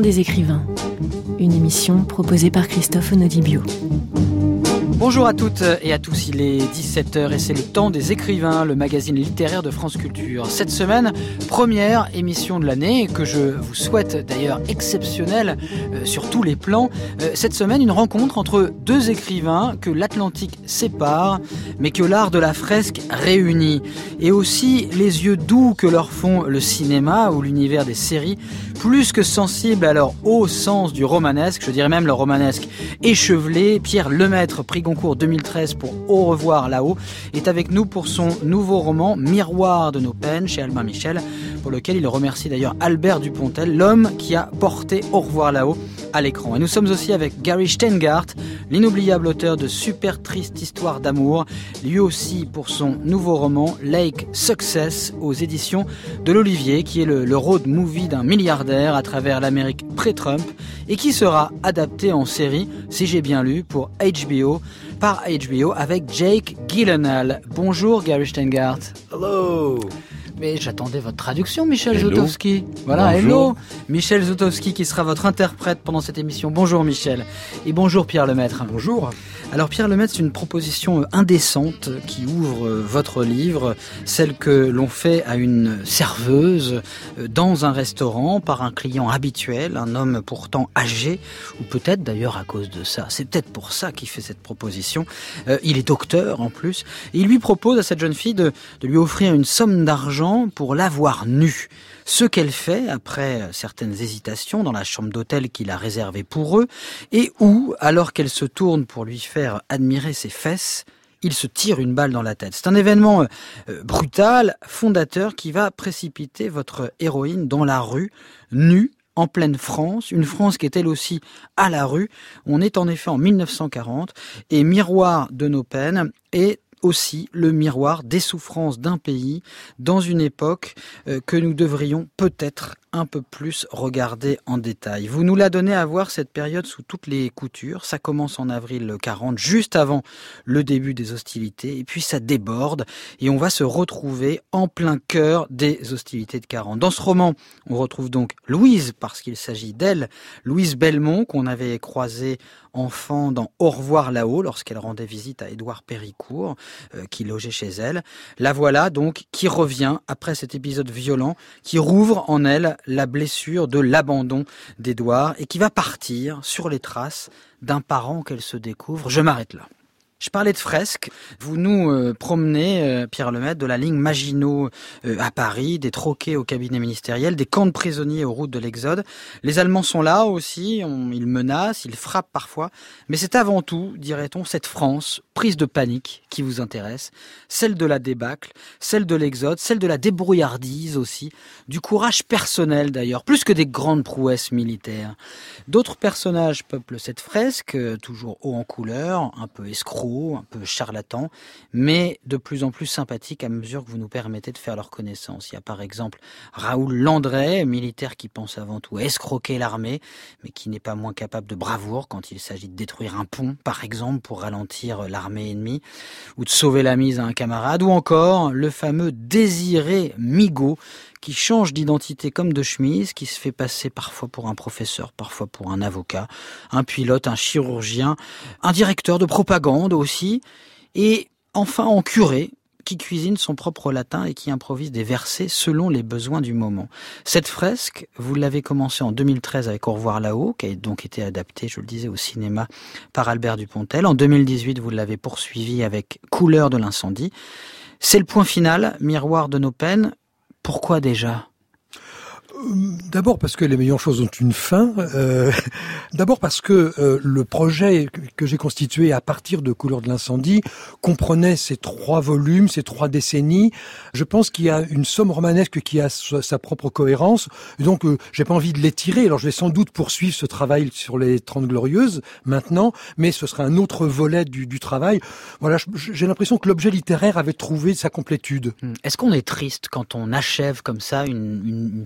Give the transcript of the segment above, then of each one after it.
des écrivains, une émission proposée par Christophe Onodibio. Bonjour à toutes et à tous, il est 17h et c'est le temps des écrivains, le magazine littéraire de France Culture. Cette semaine, première émission de l'année que je vous souhaite d'ailleurs exceptionnelle sur tous les plans. Cette semaine, une rencontre entre deux écrivains que l'Atlantique sépare, mais que l'art de la fresque réunit. Et aussi les yeux doux que leur font le cinéma ou l'univers des séries, plus que sensibles à leur haut sens du romanesque, je dirais même le romanesque échevelé. Pierre Lemaitre, prix Goncourt 2013 pour Au revoir là-haut, est avec nous pour son nouveau roman Miroir de nos peines chez Albin Michel, pour lequel il remercie d'ailleurs Albert Dupontel, l'homme qui a porté Au revoir là-haut à l'écran. Et nous sommes aussi avec Gary Shteyngart, l'inoubliable auteur de Super triste histoire d'amour, lui aussi pour son nouveau roman Lake Success aux éditions de l'Olivier, qui est le road movie d'un milliardaire à travers l'Amérique pré-Trump et qui sera adapté en série, si j'ai bien lu, pour HBO, par HBO avec Jake Gyllenhaal. Bonjour Gary Shteyngart. Hello. Mais j'attendais votre traduction, Michel Hello. Złotowski. Voilà, Bonjour. hello. Michel Złotowski qui sera votre interprète pendant cette émission. Bonjour Michel. Et bonjour Pierre Lemaitre. Bonjour. Alors Pierre Lemaitre, c'est une proposition indécente qui ouvre votre livre, celle que l'on fait à une serveuse dans un restaurant par un client habituel, un homme pourtant âgé, ou peut-être d'ailleurs à cause de ça. C'est peut-être pour ça qu'il fait cette proposition. Il est docteur en plus. Et il lui propose à cette jeune fille de lui offrir une somme d'argent pour la voir nue. Ce qu'elle fait après certaines hésitations dans la chambre d'hôtel qu'il a réservée pour eux, et où, alors qu'elle se tourne pour lui faire admirer ses fesses, il se tire une balle dans la tête. C'est un événement brutal, fondateur, qui va précipiter votre héroïne dans la rue, nue, en pleine France, une France qui est elle aussi à la rue. On est en effet en 1940, et Miroir de nos peines est aussi le miroir des souffrances d'un pays dans une époque que nous devrions peut-être un peu plus regarder en détail. Vous nous la donnez à voir cette période sous toutes les coutures. Ça commence en avril 40, juste avant le début des hostilités, et puis ça déborde et on va se retrouver en plein cœur des hostilités de 40. Dans ce roman, on retrouve donc Louise, parce qu'il s'agit d'elle, Louise Belmont, qu'on avait croisée enfant dans Au revoir là-haut, lorsqu'elle rendait visite à Édouard Péricourt, qui logeait chez elle. La voilà donc qui revient après cet épisode violent, qui rouvre en elle la blessure de l'abandon d'Édouard et qui va partir sur les traces d'un parent qu'elle se découvre. Je m'arrête là. Je parlais de fresques. Vous nous promenez, Pierre Lemaitre, de la ligne Maginot à Paris, des troquets au cabinet ministériel, des camps de prisonniers aux routes de l'Exode. Les Allemands sont là aussi, ils menacent, ils frappent parfois. Mais c'est avant tout, dirait-on, cette France prise de panique qui vous intéresse. Celle de la débâcle, celle de l'Exode, celle de la débrouillardise aussi, du courage personnel d'ailleurs, plus que des grandes prouesses militaires. D'autres personnages peuplent cette fresque, toujours haut en couleur, un peu escroc, un peu charlatan, mais de plus en plus sympathique à mesure que vous nous permettez de faire leur connaissance. Il y a par exemple Raoul Landray, militaire qui pense avant tout à escroquer l'armée, mais qui n'est pas moins capable de bravoure quand il s'agit de détruire un pont, par exemple, pour ralentir l'armée ennemie, ou de sauver la mise à un camarade, ou encore le fameux Désiré Migaud, qui change d'identité comme de chemise, qui se fait passer parfois pour un professeur, parfois pour un avocat, un pilote, un chirurgien, un directeur de propagande aussi, et enfin en curé, qui cuisine son propre latin et qui improvise des versets selon les besoins du moment. Cette fresque, vous l'avez commencée en 2013 avec Au revoir là-haut, qui a donc été adaptée, je le disais, au cinéma par Albert Dupontel. En 2018, vous l'avez poursuivie avec Couleur de l'incendie. C'est le point final, Miroir de nos peines. Pourquoi déjà ? D'abord parce que les meilleures choses ont une fin. D'abord parce que le projet que j'ai constitué à partir de Couleur de l'incendie comprenait ces 3 volumes, ces 3 décennies. Je pense qu'il y a une somme romanesque qui a sa propre cohérence. Et donc, j'ai pas envie de l'étirer. Alors, je vais sans doute poursuivre ce travail sur les 30 Glorieuses maintenant, mais ce sera un autre volet du travail. Voilà, j'ai l'impression que l'objet littéraire avait trouvé sa complétude. Est-ce qu'on est triste quand on achève comme ça une trilogie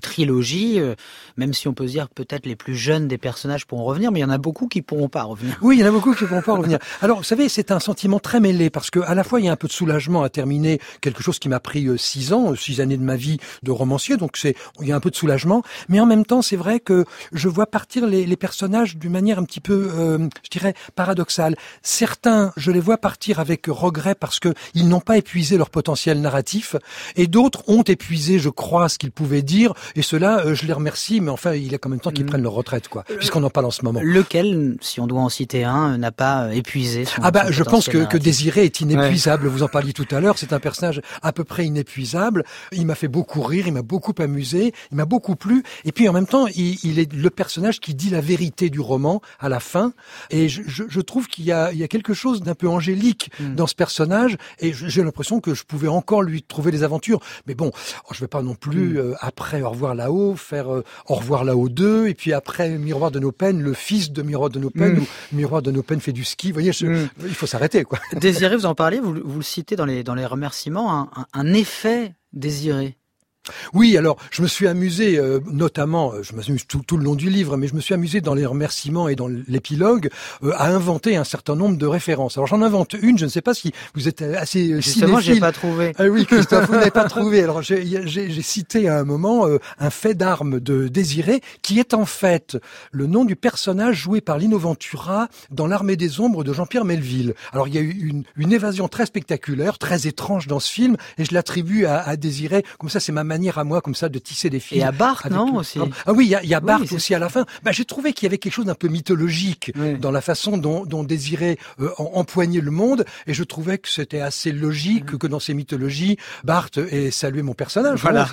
trilogie, même si on peut se dire peut-être les plus jeunes des personnages pourront revenir, mais il y en a beaucoup qui pourront pas revenir. Oui, il y en a beaucoup qui pourront pas revenir. Alors, vous savez, c'est un sentiment très mêlé, parce que à la fois, il y a un peu de soulagement à terminer quelque chose qui m'a pris 6 années de ma vie de romancier, donc il y a un peu de soulagement, mais en même temps, c'est vrai que je vois partir les personnages d'une manière un petit peu, je dirais, paradoxale. Certains, je les vois partir avec regret parce que ils n'ont pas épuisé leur potentiel narratif, et d'autres ont épuisé, je crois, ce qu'ils pouvaient dire, et ceux-là, je les remercie, mais enfin, il est quand même temps qu'ils prennent leur retraite, quoi, puisqu'on en parle en ce moment. Lequel, si on doit en citer un, n'a pas épuisé son je pense que narratif. Désiré est inépuisable. Ouais. Vous en parliez tout à l'heure, c'est un personnage à peu près inépuisable. Il m'a fait beaucoup rire, il m'a beaucoup amusé, il m'a beaucoup plu, et puis en même temps, il est le personnage qui dit la vérité du roman à la fin, et je trouve qu'il y a quelque chose d'un peu angélique dans ce personnage, et j'ai l'impression que je pouvais encore lui trouver des aventures. Mais bon, je vais pas non plus, après Au revoir là-haut, faire Au revoir là-haut 2, et puis après Miroir de nos peines, le fils de Miroir de nos peines, ou Miroir de nos peines fait du ski. Vous voyez, il faut s'arrêter, quoi. Désiré, vous en parliez, vous le citez dans les remerciements, un effet désiré. Oui, alors je me suis amusé, notamment, je m'amuse tout le long du livre, mais je me suis amusé dans les remerciements et dans l'épilogue à inventer un certain nombre de références. Alors j'en invente une, je ne sais pas si vous êtes assez Justement, cinéphile. j'ai pas trouvé. Ah oui, Christophe, vous n'avez pas trouvé. Alors j'ai cité à un moment un fait d'armes de Désiré, qui est en fait le nom du personnage joué par Lino Ventura dans L'Armée des Ombres de Jean-Pierre Melville. Alors il y a eu une évasion très spectaculaire, très étrange dans ce film, et je l'attribue à Désiré. Comme ça, c'est ma manière à moi, comme ça, de tisser des fils. Et à Barthes, non, aussi. Ah oui, il y a Barthes aussi à la fin. J'ai trouvé qu'il y avait quelque chose d'un peu mythologique dans la façon dont Désiré empoignait le monde, et je trouvais que c'était assez logique que dans ces mythologies, Barthes ait salué mon personnage. Voilà.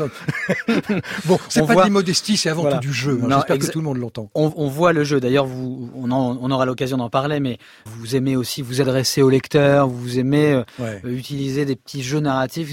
Bon, c'est pas de l'immodestie, c'est avant tout du jeu. J'espère que tout le monde l'entend. On voit le jeu. D'ailleurs, on aura l'occasion d'en parler, mais vous aimez aussi vous adresser au lecteur, vous aimez utiliser des petits jeux narratifs.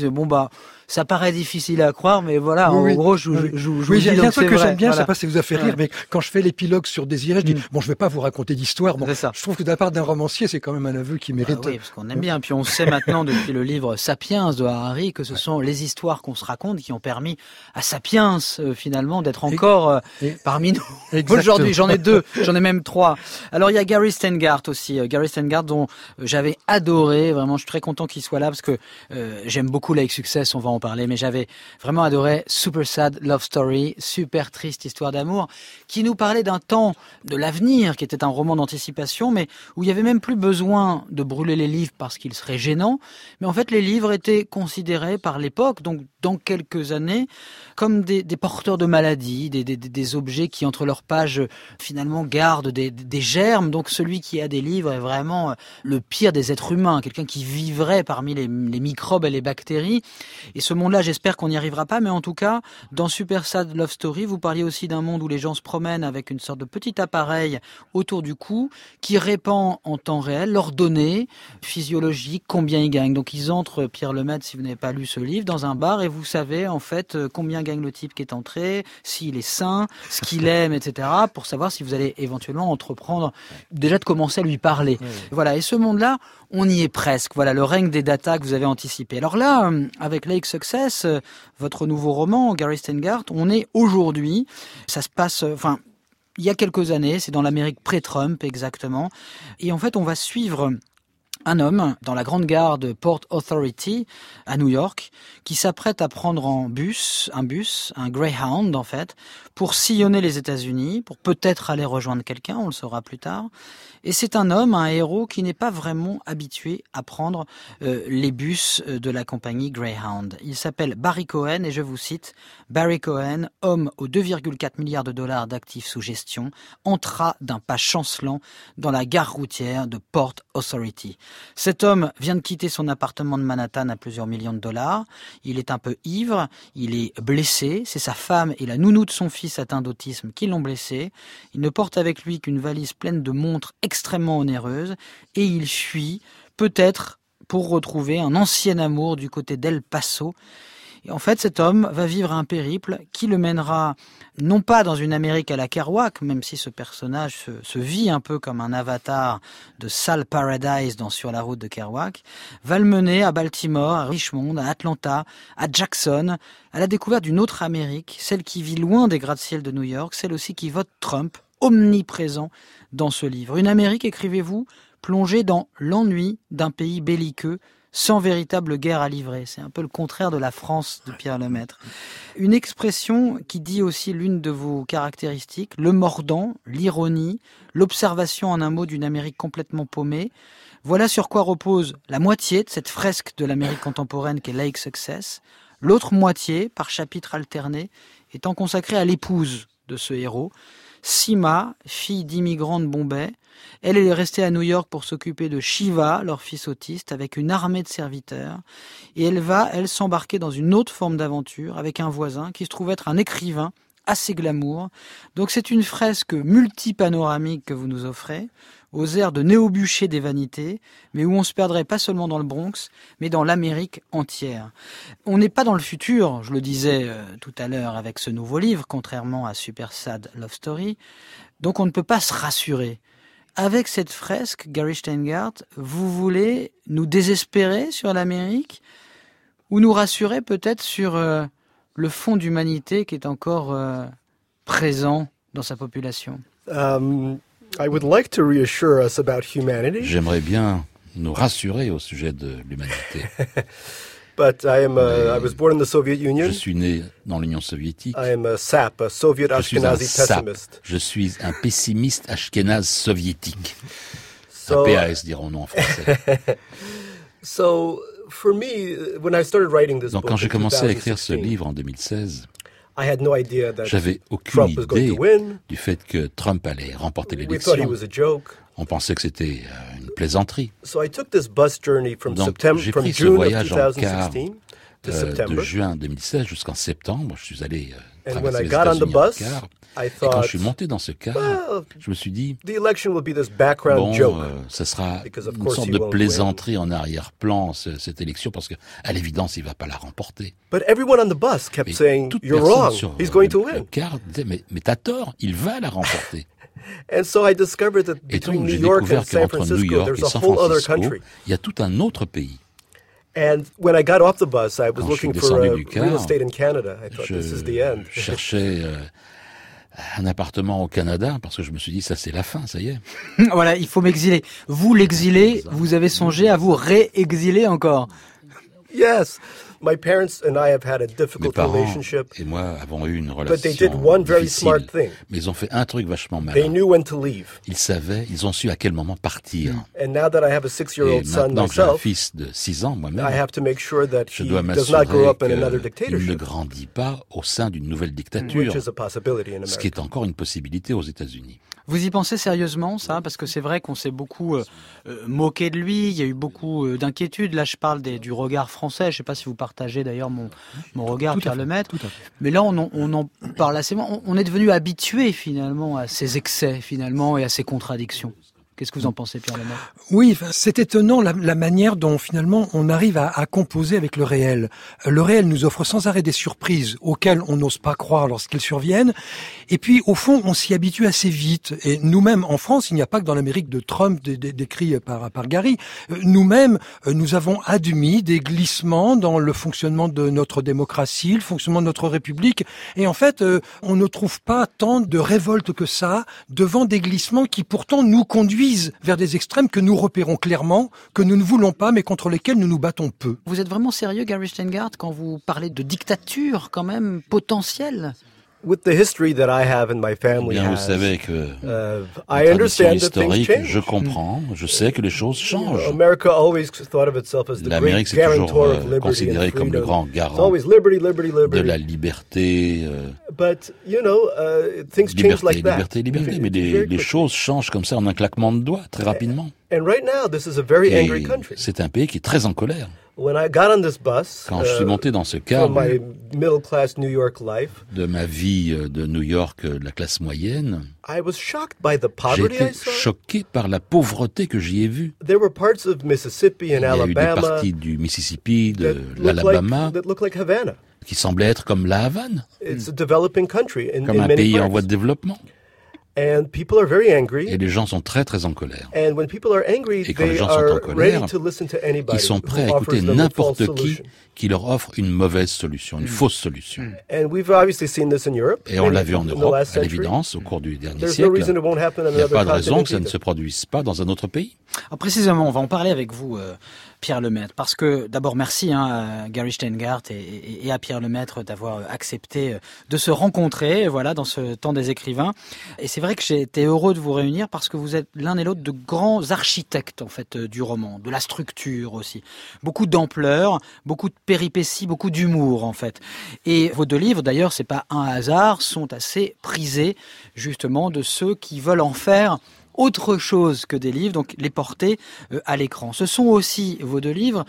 Ça paraît difficile à croire, mais voilà, en gros, je oui, il y a un truc que j'aime bien, voilà. Je sais pas si ça vous a fait rire, mais quand je fais l'épilogue sur Désiré, je dis, je vais pas vous raconter d'histoire. Bon, je trouve que de la part d'un romancier, c'est quand même un aveu qui mérite. Oui, parce qu'on aime bien. Puis on sait maintenant, depuis le livre Sapiens de Harari, que ce sont les histoires qu'on se raconte qui ont permis à Sapiens, finalement, d'être encore parmi nous. Exactement. Aujourd'hui, j'en ai 2, j'en ai même 3. Alors, il y a Gary Shteyngart aussi. Gary Shteyngart, dont j'avais adoré, vraiment, je suis très content qu'il soit là, parce que j'aime beaucoup Lake Success, on va en parler, mais j'avais vraiment adoré Super Sad Love Story, super triste histoire d'amour, qui nous parlait d'un temps de l'avenir, qui était un roman d'anticipation, mais où il y avait même plus besoin de brûler les livres parce qu'ils seraient gênants, mais en fait les livres étaient considérés par l'époque, donc dans quelques années, comme des porteurs de maladies, des objets qui entre leurs pages finalement gardent des germes, donc celui qui a des livres est vraiment le pire des êtres humains, quelqu'un qui vivrait parmi les microbes et les bactéries. Et ce monde-là, j'espère qu'on n'y arrivera pas, mais en tout cas, dans Super Sad Love Story, vous parliez aussi d'un monde où les gens se promènent avec une sorte de petit appareil autour du cou qui répand en temps réel leurs données physiologiques, combien ils gagnent. Donc ils entrent, Pierre Lemaitre, si vous n'avez pas lu ce livre, dans un bar et vous savez en fait combien gagne le type qui est entré, s'il est sain, ce qu'il aime, etc. pour savoir si vous allez éventuellement entreprendre déjà de commencer à lui parler. Oui. Voilà, et ce monde-là, on y est presque. Voilà, le règne des data que vous avez anticipé. Alors là, avec Lake Success, votre nouveau roman, Gary Shteyngart, on est aujourd'hui, ça se passe, il y a quelques années, c'est dans l'Amérique pré-Trump exactement, et en fait on va suivre un homme dans la grande gare de Port Authority à New York qui s'apprête à prendre un bus, un Greyhound en fait, pour sillonner les États-Unis, pour peut-être aller rejoindre quelqu'un, on le saura plus tard. Et c'est un homme, un héros qui n'est pas vraiment habitué à prendre les bus de la compagnie Greyhound. Il s'appelle Barry Cohen et je vous cite, Barry Cohen, homme aux 2,4 milliards de dollars d'actifs sous gestion, entra d'un pas chancelant dans la gare routière de Port Authority. Cet homme vient de quitter son appartement de Manhattan à plusieurs millions de dollars. Il est un peu ivre, il est blessé. C'est sa femme et la nounou de son fils atteint d'autisme qui l'ont blessé. Il ne porte avec lui qu'une valise pleine de montres extrêmement onéreuses et il fuit, peut-être pour retrouver un ancien amour du côté d'El Paso. Et en fait, cet homme va vivre un périple qui le mènera non pas dans une Amérique à la Kerouac, même si ce personnage se vit un peu comme un avatar de Sal Paradise dans Sur la route de Kerouac, va le mener à Baltimore, à Richmond, à Atlanta, à Jackson, à la découverte d'une autre Amérique, celle qui vit loin des gratte-ciel de New York, celle aussi qui vote Trump, omniprésent dans ce livre. Une Amérique, écrivez-vous, plongée dans l'ennui d'un pays belliqueux, sans véritable guerre à livrer. C'est un peu le contraire de la France de Pierre Lemaitre. Une expression qui dit aussi l'une de vos caractéristiques, le mordant, l'ironie, l'observation en un mot d'une Amérique complètement paumée. Voilà sur quoi repose la moitié de cette fresque de l'Amérique contemporaine qu'est Lake Success. L'autre moitié, par chapitre alterné, étant consacrée à l'épouse de ce héros, Sima, fille d'immigrants de Bombay. Elle est restée à New York pour s'occuper de Shiva, leur fils autiste, avec une armée de serviteurs. Et elle va, s'embarquer dans une autre forme d'aventure avec un voisin qui se trouve être un écrivain assez glamour. Donc c'est une fresque multipanoramique que vous nous offrez, aux airs de néo-bûcher des vanités, mais où on se perdrait pas seulement dans le Bronx, mais dans l'Amérique entière. On n'est pas dans le futur, je le disais tout à l'heure avec ce nouveau livre, contrairement à Super Sad Love Story, donc on ne peut pas se rassurer. Avec cette fresque, Gary Shteyngart, vous voulez nous désespérer sur l'Amérique ou nous rassurer peut-être sur le fond d'humanité qui est encore présent dans sa population? I would like to reassure us about humanity. J'aimerais bien nous rassurer au sujet de l'humanité. But I was born in the Soviet Union. Je suis né dans l'Union soviétique. I am a SAP, a Soviet Ashkenazi pessimist. Je suis un pessimiste ashkénaze soviétique. So, un PAS dirons-nous en français. So, for me, when I started writing this Donc book quand j'ai commencé à écrire 2016, ce livre en 2016, I had no idea that j'avais aucune Trump was going idée to win. du fait que Trump allait remporter We thought he l'élection. was a joke. On pensait que c'était une plaisanterie. So I took this bus journey from Donc j'ai from pris ce June of voyage en car 2016 to de September. juin 2016 jusqu'en septembre. Je suis allé And when traverser I les got on the États-Unis en bus, car. I Et quand thought, je suis monté dans ce car, well, je me suis dit, the election will be this background joke. ce sera Because of une course sorte he de won't plaisanterie en arrière-plan, cette élection, parce que à l'évidence, il va pas la remporter. But everyone on the bus kept Mais saying, toute "You're personne wrong. sur He's going to le win." car disait, mais t'as tort, il va la remporter. And so I discovered that Et between donc, New j'ai York and découvert San qu'entre New Francisco, York there's et a San whole other Francisco, country. il y a tout un autre pays. And when I got off the bus, I was Quand je suis looking for descendu a du car, real estate in Canada. I thought this is the end. Je cherchais un appartement au Canada, parce que je me suis dit, ça c'est la fin, ça y est. Voilà, il faut m'exiler. Vous, l'exilé, vous avez songé à vous réexiler encore? Yes. My parents and I have had a Mes difficult parents relationship, et moi avons eu une but they did relation one very smart difficile, thing. mais ils ont fait un truc vachement They malin. knew when to leave. Ils savaient, ils ont su à quel moment partir. And now that I have a Et 6-year-old son maintenant que j'ai un myself, fils de 6 ans I moi-même, have to make sure that je he dois does not grow m'assurer up in another qu'il ne dictatorship, grandit pas au sein d'une nouvelle dictature, which is a possibility in ce qui America. est encore une possibilité aux États-Unis. Vous y pensez sérieusement, ça? Parce que c'est vrai qu'on s'est beaucoup moqué de lui, il y a eu beaucoup d'inquiétudes. Là, je parle du regard français. Je ne sais pas si vous partagez d'ailleurs mon regard, Pierre Lemaitre. Mais là, on en parle assez. On est devenu habitué finalement à ses excès finalement et à ses contradictions. Qu'est-ce que vous en pensez, Pierre Lemaitre? Oui, c'est étonnant la manière dont finalement on arrive à composer avec le réel. Le réel nous offre sans arrêt des surprises auxquelles on n'ose pas croire lorsqu'elles surviennent. Et puis au fond, on s'y habitue assez vite. Et nous-mêmes, en France, il n'y a pas que dans l'Amérique de Trump décrit par Gary. Nous-mêmes, nous avons admis des glissements dans le fonctionnement de notre démocratie, le fonctionnement de notre République. Et en fait, on ne trouve pas tant de révolte que ça devant des glissements qui pourtant nous conduisent vers des extrêmes que nous repérons clairement, que nous ne voulons pas, mais contre lesquels nous nous battons peu. Vous êtes vraiment sérieux, Gary Shteyngart, quand vous parlez de dictature quand même potentielle? With the history that I have and my family Bien, vous has, savez que I tradition understand that things historique, change. je comprends, je sais que les choses changent. America always thought of itself as the great L'Amérique, c'est guarantor toujours of liberty considéré and comme le freedom. grand It's garant always liberty, liberty, de liberty. la liberté, But, you know, things change like that. liberté, mais Very les quickly. choses changent comme ça en un claquement de doigts, très rapidement. And right now, this is a very angry Et country. c'est un pays qui est très en colère. When I got on this bus, Quand je suis monté dans ce car from my middle-class New York life, de ma vie de New York, de la classe moyenne, I was shocked by the j'ai poverty I été saw. choqué par la pauvreté que j'y ai vue. There were parts of Mississippi and Il y a eu des Alabama parties du Mississippi, that de l'Alabama, looked like Havana. qui semblait être comme la Havane, It's a developing country in comme un many pays en parts. voie de développement. And people are very angry. Et les gens sont très très en colère. And when people are angry, Et quand les they gens sont en are colère, ready to listen to anybody Ils sont prêts à who écouter offers them a false n'importe solution. qui leur offre une mauvaise solution, une fausse solution. And we've obviously seen this in Europe. Et on l'a vu en in the Europe, last à century. l'évidence, au cours du dernier There's no reason siècle. it won't happen on Il n'y a another pas de raison que ça ne continent se produise pas dans un autre pays. Alors précisément, on va en parler avec vous, Pierre Lemaitre, parce que d'abord merci à Gary Shteyngart et à Pierre Lemaitre d'avoir accepté de se rencontrer, voilà, dans ce temps des écrivains. Et c'est vrai que j'ai été heureux de vous réunir parce que vous êtes l'un et l'autre de grands architectes en fait du roman, de la structure aussi, beaucoup d'ampleur, beaucoup de péripéties, beaucoup d'humour en fait. Et vos deux livres, d'ailleurs, c'est pas un hasard, sont assez prisés justement de ceux qui veulent en faire autre chose que des livres, donc les porter à l'écran. Ce sont aussi vos deux livres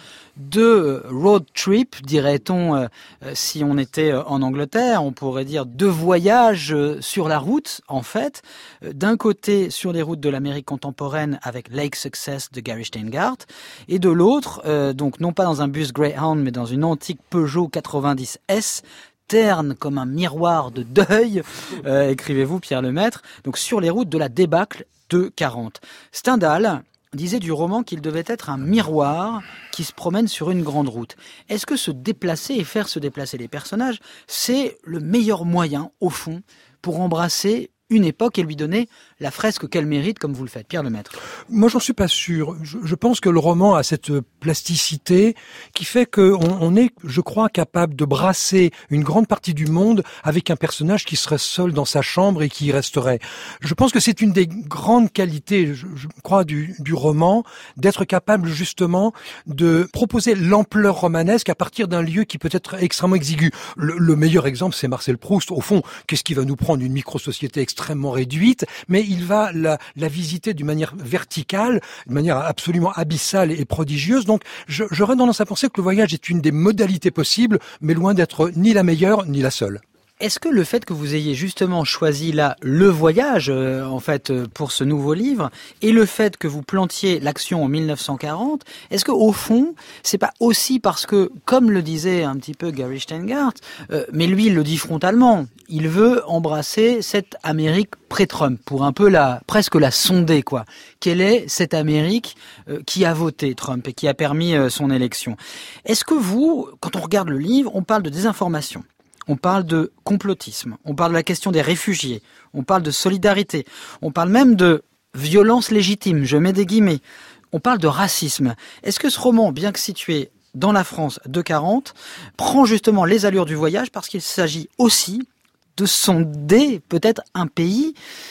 de road trip, dirait-on, si on était en Angleterre, on pourrait dire de voyage sur la route, en fait. D'un côté, sur les routes de l'Amérique contemporaine avec Lake Success de Gary Shteyngart, et de l'autre, donc non pas dans un bus Greyhound, mais dans une antique Peugeot 90S, terne comme un miroir de deuil, écrivez-vous Pierre Lemaitre, donc sur les routes de la débâcle de 40. Stendhal disait du roman qu'il devait être un miroir qui se promène sur une grande route. Est-ce que se déplacer et faire se déplacer les personnages, c'est le meilleur moyen, au fond, pour embrasser une époque et lui donner la fresque qu'elle mérite, comme vous le faites, Pierre Lemaitre? Moi, j'en suis pas sûr. Je pense que le roman a cette plasticité qui fait qu'on est, je crois, capable de brasser une grande partie du monde avec un personnage qui serait seul dans sa chambre et qui y resterait. Je pense que c'est une des grandes qualités, je crois, du roman, d'être capable justement de proposer l'ampleur romanesque à partir d'un lieu qui peut être extrêmement exigu. Le meilleur exemple, c'est Marcel Proust. Au fond, qu'est-ce qui va nous prendre une micro-société extrêmement réduite, mais il va la visiter d'une manière verticale, d'une manière absolument abyssale et prodigieuse. Donc, j'aurais tendance à penser que le voyage est une des modalités possibles, mais loin d'être ni la meilleure, ni la seule. Est-ce que le fait que vous ayez justement choisi là le voyage, en fait, pour ce nouveau livre, et le fait que vous plantiez l'action en 1940, est-ce que au fond, c'est pas aussi parce que, comme le disait un petit peu Gary Shteyngart, mais lui il le dit frontalement, il veut embrasser cette Amérique pré-Trump pour un peu presque la sonder quoi. Quelle est cette Amérique qui a voté Trump et qui a permis son élection? Est-ce que vous, quand on regarde le livre, on parle de désinformation? On parle de complotisme, on parle de la question des réfugiés, on parle de solidarité, on parle même de violence légitime, je mets des guillemets, on parle de racisme. Est-ce que ce roman, bien que situé dans la France de 40, prend justement les allures du voyage parce qu'il s'agit aussi de sonder peut-être un pays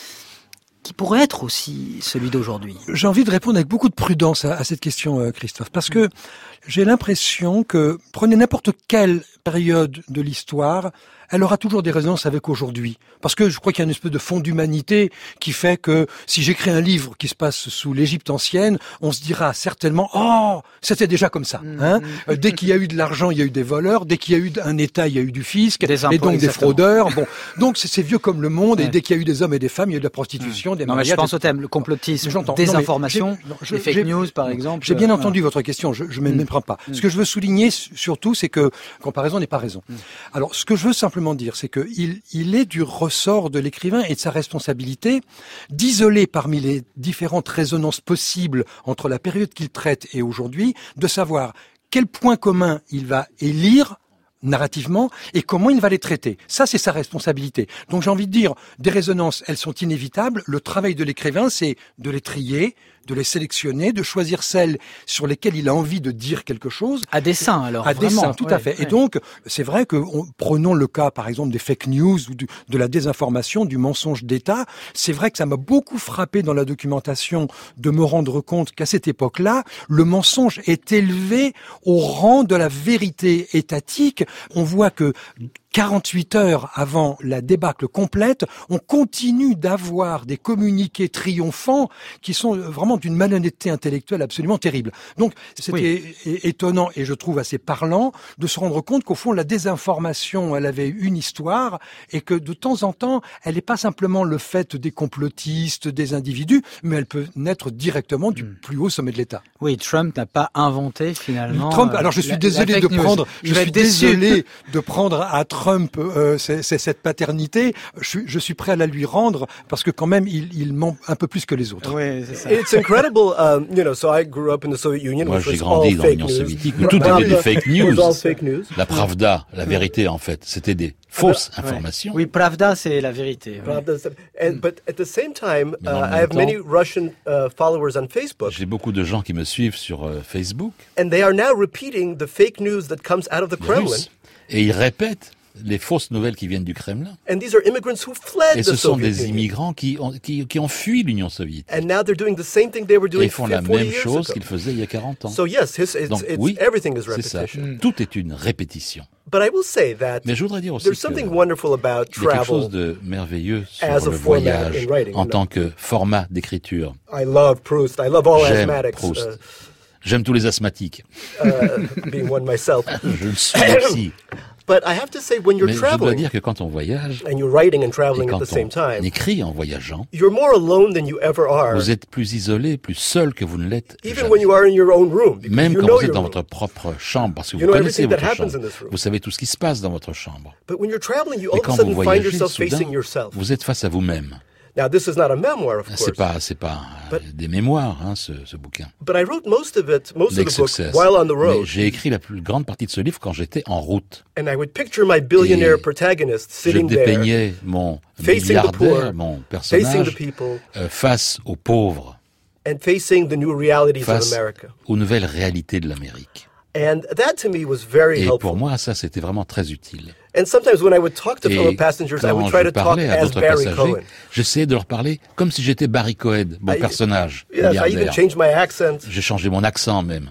qui pourrait être aussi celui d'aujourd'hui? J'ai envie de répondre avec beaucoup de prudence à cette question, Christophe, parce que j'ai l'impression que, prenez n'importe quelle période de l'histoire, elle aura toujours des résonances avec aujourd'hui. Parce que je crois qu'il y a une espèce de fond d'humanité qui fait que si j'écris un livre qui se passe sous l'Égypte ancienne, on se dira certainement « Oh, c'était déjà comme ça hein !» Dès qu'il y a eu de l'argent, il y a eu des voleurs. Dès qu'il y a eu un État, il y a eu du fisc. Des impôts, et donc exactement. des fraudeurs. Bon, donc c'est vieux comme le monde. Ouais. Et dès qu'il y a eu des hommes et des femmes, il y a eu de la prostitution, des Non mais je mariages. pense au thème, le complotisme, J'entends. désinformation, Non, mais les fake news par exemple. J'ai bien entendu votre question, je ne m'éprends pas. Ce que je veux souligner surtout, c'est que comparaison n'est pas raison. Alors, ce que je veux simplement dire, c'est que il est du ressort de l'écrivain et de sa responsabilité d'isoler parmi les différentes résonances possibles entre la période qu'il traite et aujourd'hui, de savoir quel point commun il va élire narrativement et comment il va les traiter. Ça, c'est sa responsabilité. Donc j'ai envie de dire, des résonances, elles sont inévitables. Le travail de l'écrivain, c'est de les trier, de les sélectionner, de choisir celles sur lesquelles il a envie de dire quelque chose. À dessein, alors. À vraiment. dessein, tout à fait. Ouais. Et donc, c'est vrai que prenons le cas, par exemple, des fake news ou de la désinformation, du mensonge d'État. C'est vrai que ça m'a beaucoup frappé dans la documentation de me rendre compte qu'à cette époque-là, le mensonge est élevé au rang de la vérité étatique. On voit que 48 heures avant la débâcle complète, on continue d'avoir des communiqués triomphants qui sont vraiment d'une malhonnêteté intellectuelle absolument terrible. Donc, c'était étonnant et je trouve assez parlant de se rendre compte qu'au fond, la désinformation, elle avait une histoire et que de temps en temps, elle n'est pas simplement le fait des complotistes, des individus, mais elle peut naître directement du plus haut sommet de l'État. Oui, Trump n'a pas inventé finalement. Trump, alors je suis désolé de prendre à Trump cette paternité. Je suis prêt à la lui rendre parce que quand même il ment un peu plus que les autres. Oui, c'est ça. It's incredible, so I grew up in the Soviet Union. Moi, j'ai grandi dans l'Union soviétique où tout était des fake news. La Pravda, la vérité en fait, c'était des fausses informations. Oui, Pravda, c'est la vérité. But at the same time, I have many Russian followers on Facebook. J'ai beaucoup de gens qui me suivent sur Facebook. And they are now repeating the fake news that comes out of the Kremlin. Et ils répètent les fausses nouvelles qui viennent du Kremlin. And these are immigrants who fled Et ce the sont Soviet des Union. immigrants qui ont fui l'Union soviétique. And now they're doing the same thing they were Et doing ils font la 40 même years chose ago. qu'ils faisaient il y a 40 ans. So yes, Donc oui, everything is c'est ça. repetition. Tout est une répétition. But I will say that Mais je voudrais dire aussi there's something wonderful about qu'il y a quelque chose travel. de merveilleux as sur a le format voyage in writing, en tant que format d'écriture. I love Proust. I love all J'aime asthmatics. Proust. J'aime tous les asthmatiques. Being one myself. Je le suis aussi. But I have to say, when you're Mais je dois traveling dire que quand on voyage, and you're writing and et traveling at quand the same on time, écrit en voyageant, you're more alone than you ever are. vous êtes plus isolé, plus seul que vous ne l'êtes Even jamais. when you are in your own room, because Même you quand know vous êtes your dans room. votre propre chambre, parce que You vous know connaissez everything that votre happens chambre. in this room. Vous savez tout ce qui se passe dans votre chambre. But when you're traveling, you Et all of a quand vous sudden find voyagez, yourself soudain, facing yourself. vous êtes face à vous-même. Now, this is not a memoir, of C'est course. pas But- des mémoires, hein, ce bouquin. But I wrote most of the book Success. while on the Mais road. j'ai écrit la plus grande partie de ce livre quand j'étais en route. And I would picture my billionaire Et protagonist Je sitting there, dépeignais mon facing the milliardaire, poor, mon facing the personnage, people, face aux pauvres, and facing the new realities of face America. aux nouvelles réalités de l'Amérique. And that to me was very Et helpful. pour moi, ça, c'était vraiment très utile. And sometimes when I would talk to fellow Et passengers, I would quand try je to talk parlais à as d'autres Barry passagers, Cohen. j'essayais de leur parler comme si j'étais Barry Cohen, mon personnage, Yes, I even milliardaire. changed my accent. J'ai changé mon accent même.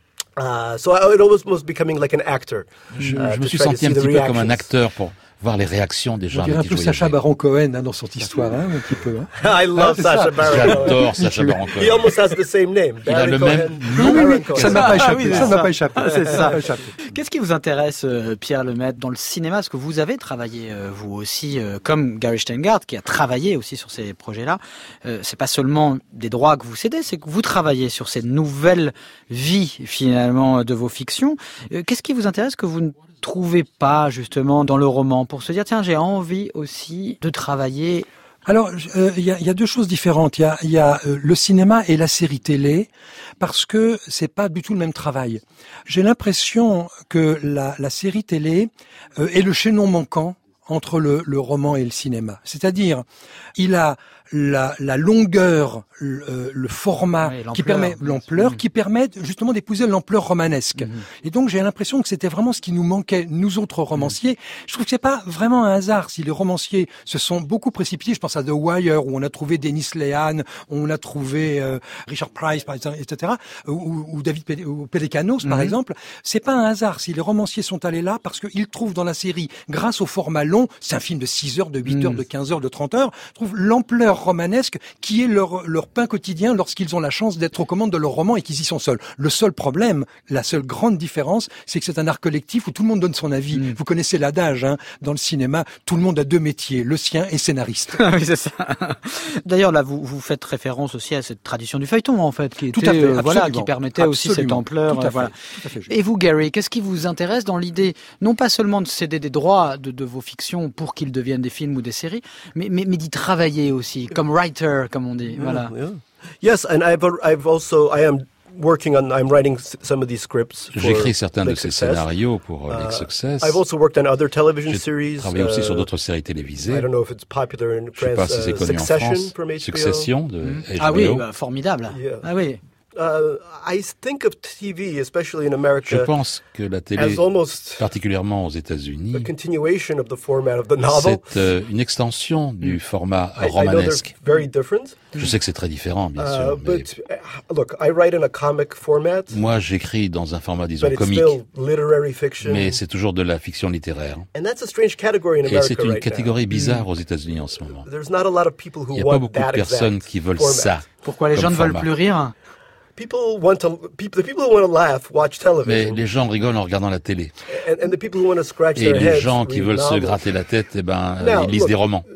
So it almost was becoming like an actor. Je to me suis try to senti un see the petit peu comme un reactions. acteur pour voir les réactions des On gens dirait un avec qui peu je Sacha voyageais. Baron Cohen dans cette histoire, un petit peu. I love c'est ça. Sacha Baron Cohen. J'adore Sacha Baron He Cohen. almost has the same name. Il a Barry le Cohen, même Baron nom. Cohen. Ça ne m'a pas échappé. oui, Ça c'est ne m'a ça. pas échappé. C'est Ça ça. m'a pas échappé. Qu'est-ce qui vous intéresse, Pierre Lemaitre, dans le cinéma? Parce que vous avez travaillé, vous aussi, comme Gary Shteyngart, qui a travaillé aussi sur ces projets-là. C'est pas seulement des droits que vous cédez, c'est que vous travaillez sur ces nouvelles vies, finalement, de vos fictions. Qu'est-ce qui vous intéresse que vous ne trouvez pas, justement, dans le roman, pour se dire, tiens, j'ai envie aussi de travailler? Alors, il y a deux choses différentes. Il y a le cinéma et la série télé, parce que c'est pas du tout le même travail. J'ai l'impression que la série télé est le chaînon manquant entre le roman et le cinéma. C'est-à-dire, il a la longueur, le format, Oui, qui permet l'ampleur, qui permet justement d'épouser l'ampleur romanesque. Et donc j'ai l'impression que c'était vraiment ce qui nous manquait, nous autres romanciers. Je trouve que c'est pas vraiment un hasard si les romanciers se sont beaucoup précipités. Je pense à The Wire où on a trouvé Dennis Lehane, où on a trouvé Richard Price, par exemple, etc., ou David Pelecanos, par exemple. C'est pas un hasard si les romanciers sont allés là parce qu'ils trouvent dans la série, grâce au format long, c'est un film de 6 heures, de 8 heures, de 15 heures, de 30 heures, trouvent l'ampleur romanesque qui est leur pain quotidien lorsqu'ils ont la chance d'être aux commandes de leur roman et qu'ils y sont seuls. Le seul problème, la seule grande différence, c'est que c'est un art collectif où tout le monde donne son avis. Vous connaissez l'adage, hein, dans le cinéma, tout le monde a deux métiers, le sien et scénariste. Oui, c'est ça. D'ailleurs, là, vous faites référence aussi à cette tradition du feuilleton, en fait, qui était, Tout à fait, voilà, qui permettait aussi cette ampleur. Tout à fait, voilà. tout à fait juste. Et vous, Gary, qu'est-ce qui vous intéresse dans l'idée, non pas seulement de céder des droits de vos fictions pour qu'ils deviennent des films ou des séries, mais d'y travailler aussi, comme writer, comme on dit. Voilà. Yeah. Yes, and I'm writing some of these scripts. J'écris certains de Big ces Success. scénarios pour Big Success. I've also worked on other television J'ai series. travaillé aussi sur d'autres séries télévisées. I don't know if it's popular in Je ne sais pas France. si c'est connu en Succession France. from HBO. Succession de HBO. Ah oui, bah, formidable. Yeah. Ah oui. I think of TV, especially in America. Je pense que la télé, particulièrement aux États-Unis, c'est une extension du format romanesque. Je sais que c'est très différent, bien sûr. Moi, j'écris dans un format, disons, comique, mais c'est toujours de la fiction littéraire. Et c'est une catégorie bizarre aux États-Unis en ce moment. Il n'y a pas beaucoup de personnes qui veulent ça. Pourquoi les gens ne veulent plus rire? Mais les gens rigolent en regardant la télé. Et les gens qui veulent se gratter la tête, ils lisent des romans.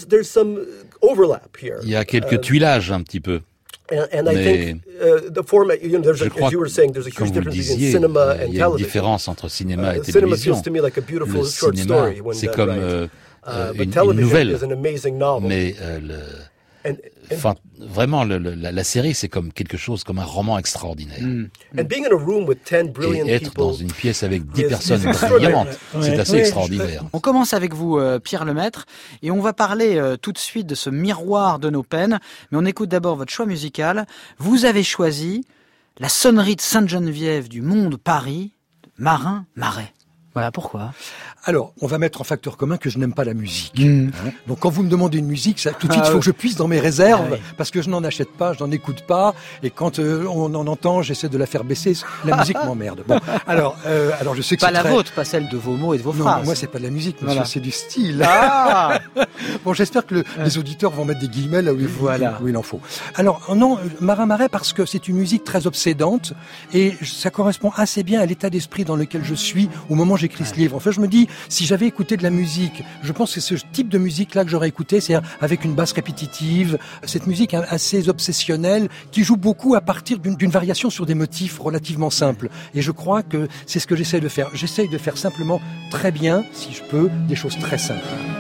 Il y a quelques tuilages un petit peu. Mais je crois que, comme vous le disiez, il y a une différence entre cinéma et télévision. Le cinéma, c'est comme une nouvelle, mais vraiment, la série, c'est comme quelque chose, comme un roman extraordinaire. Et être dans une pièce avec 10 personnes brillantes, c'est assez extraordinaire. On commence avec vous, Pierre Lemaître, et on va parler tout de suite de ce miroir de nos peines. Mais on écoute d'abord votre choix musical. Vous avez choisi la sonnerie de Sainte-Geneviève du Monde Paris, de Marin Marais. Voilà, pourquoi? Alors, on va mettre en facteur commun que je n'aime pas la musique. Donc, quand vous me demandez une musique, ça, tout de suite, il faut que je puisse dans mes réserves, parce que je n'en achète pas, je n'en écoute pas, et quand on en entend, j'essaie de la faire baisser. La musique m'emmerde. Bon, alors, je sais que pas c'est la vôtre, pas celle de vos mots et de vos phrases. Non, moi, c'est pas de la musique, monsieur, c'est du style. Ah Bon, j'espère que les auditeurs vont mettre des guillemets là où il en faut. Alors, non, Marin Marais, parce que c'est une musique très obsédante, et ça correspond assez bien à l'état d'esprit dans lequel je suis au moment où j'écris ce livre. En fait, je me dis, si j'avais écouté de la musique, je pense que c'est ce type de musique-là que j'aurais écouté, c'est-à-dire avec une basse répétitive, cette musique assez obsessionnelle, qui joue beaucoup à partir d'une variation sur des motifs relativement simples. Et je crois que c'est ce que j'essaie de faire. J'essaie de faire simplement très bien, si je peux, des choses très simples.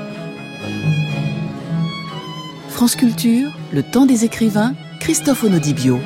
France Culture, le temps des écrivains, Christophe Onodibio.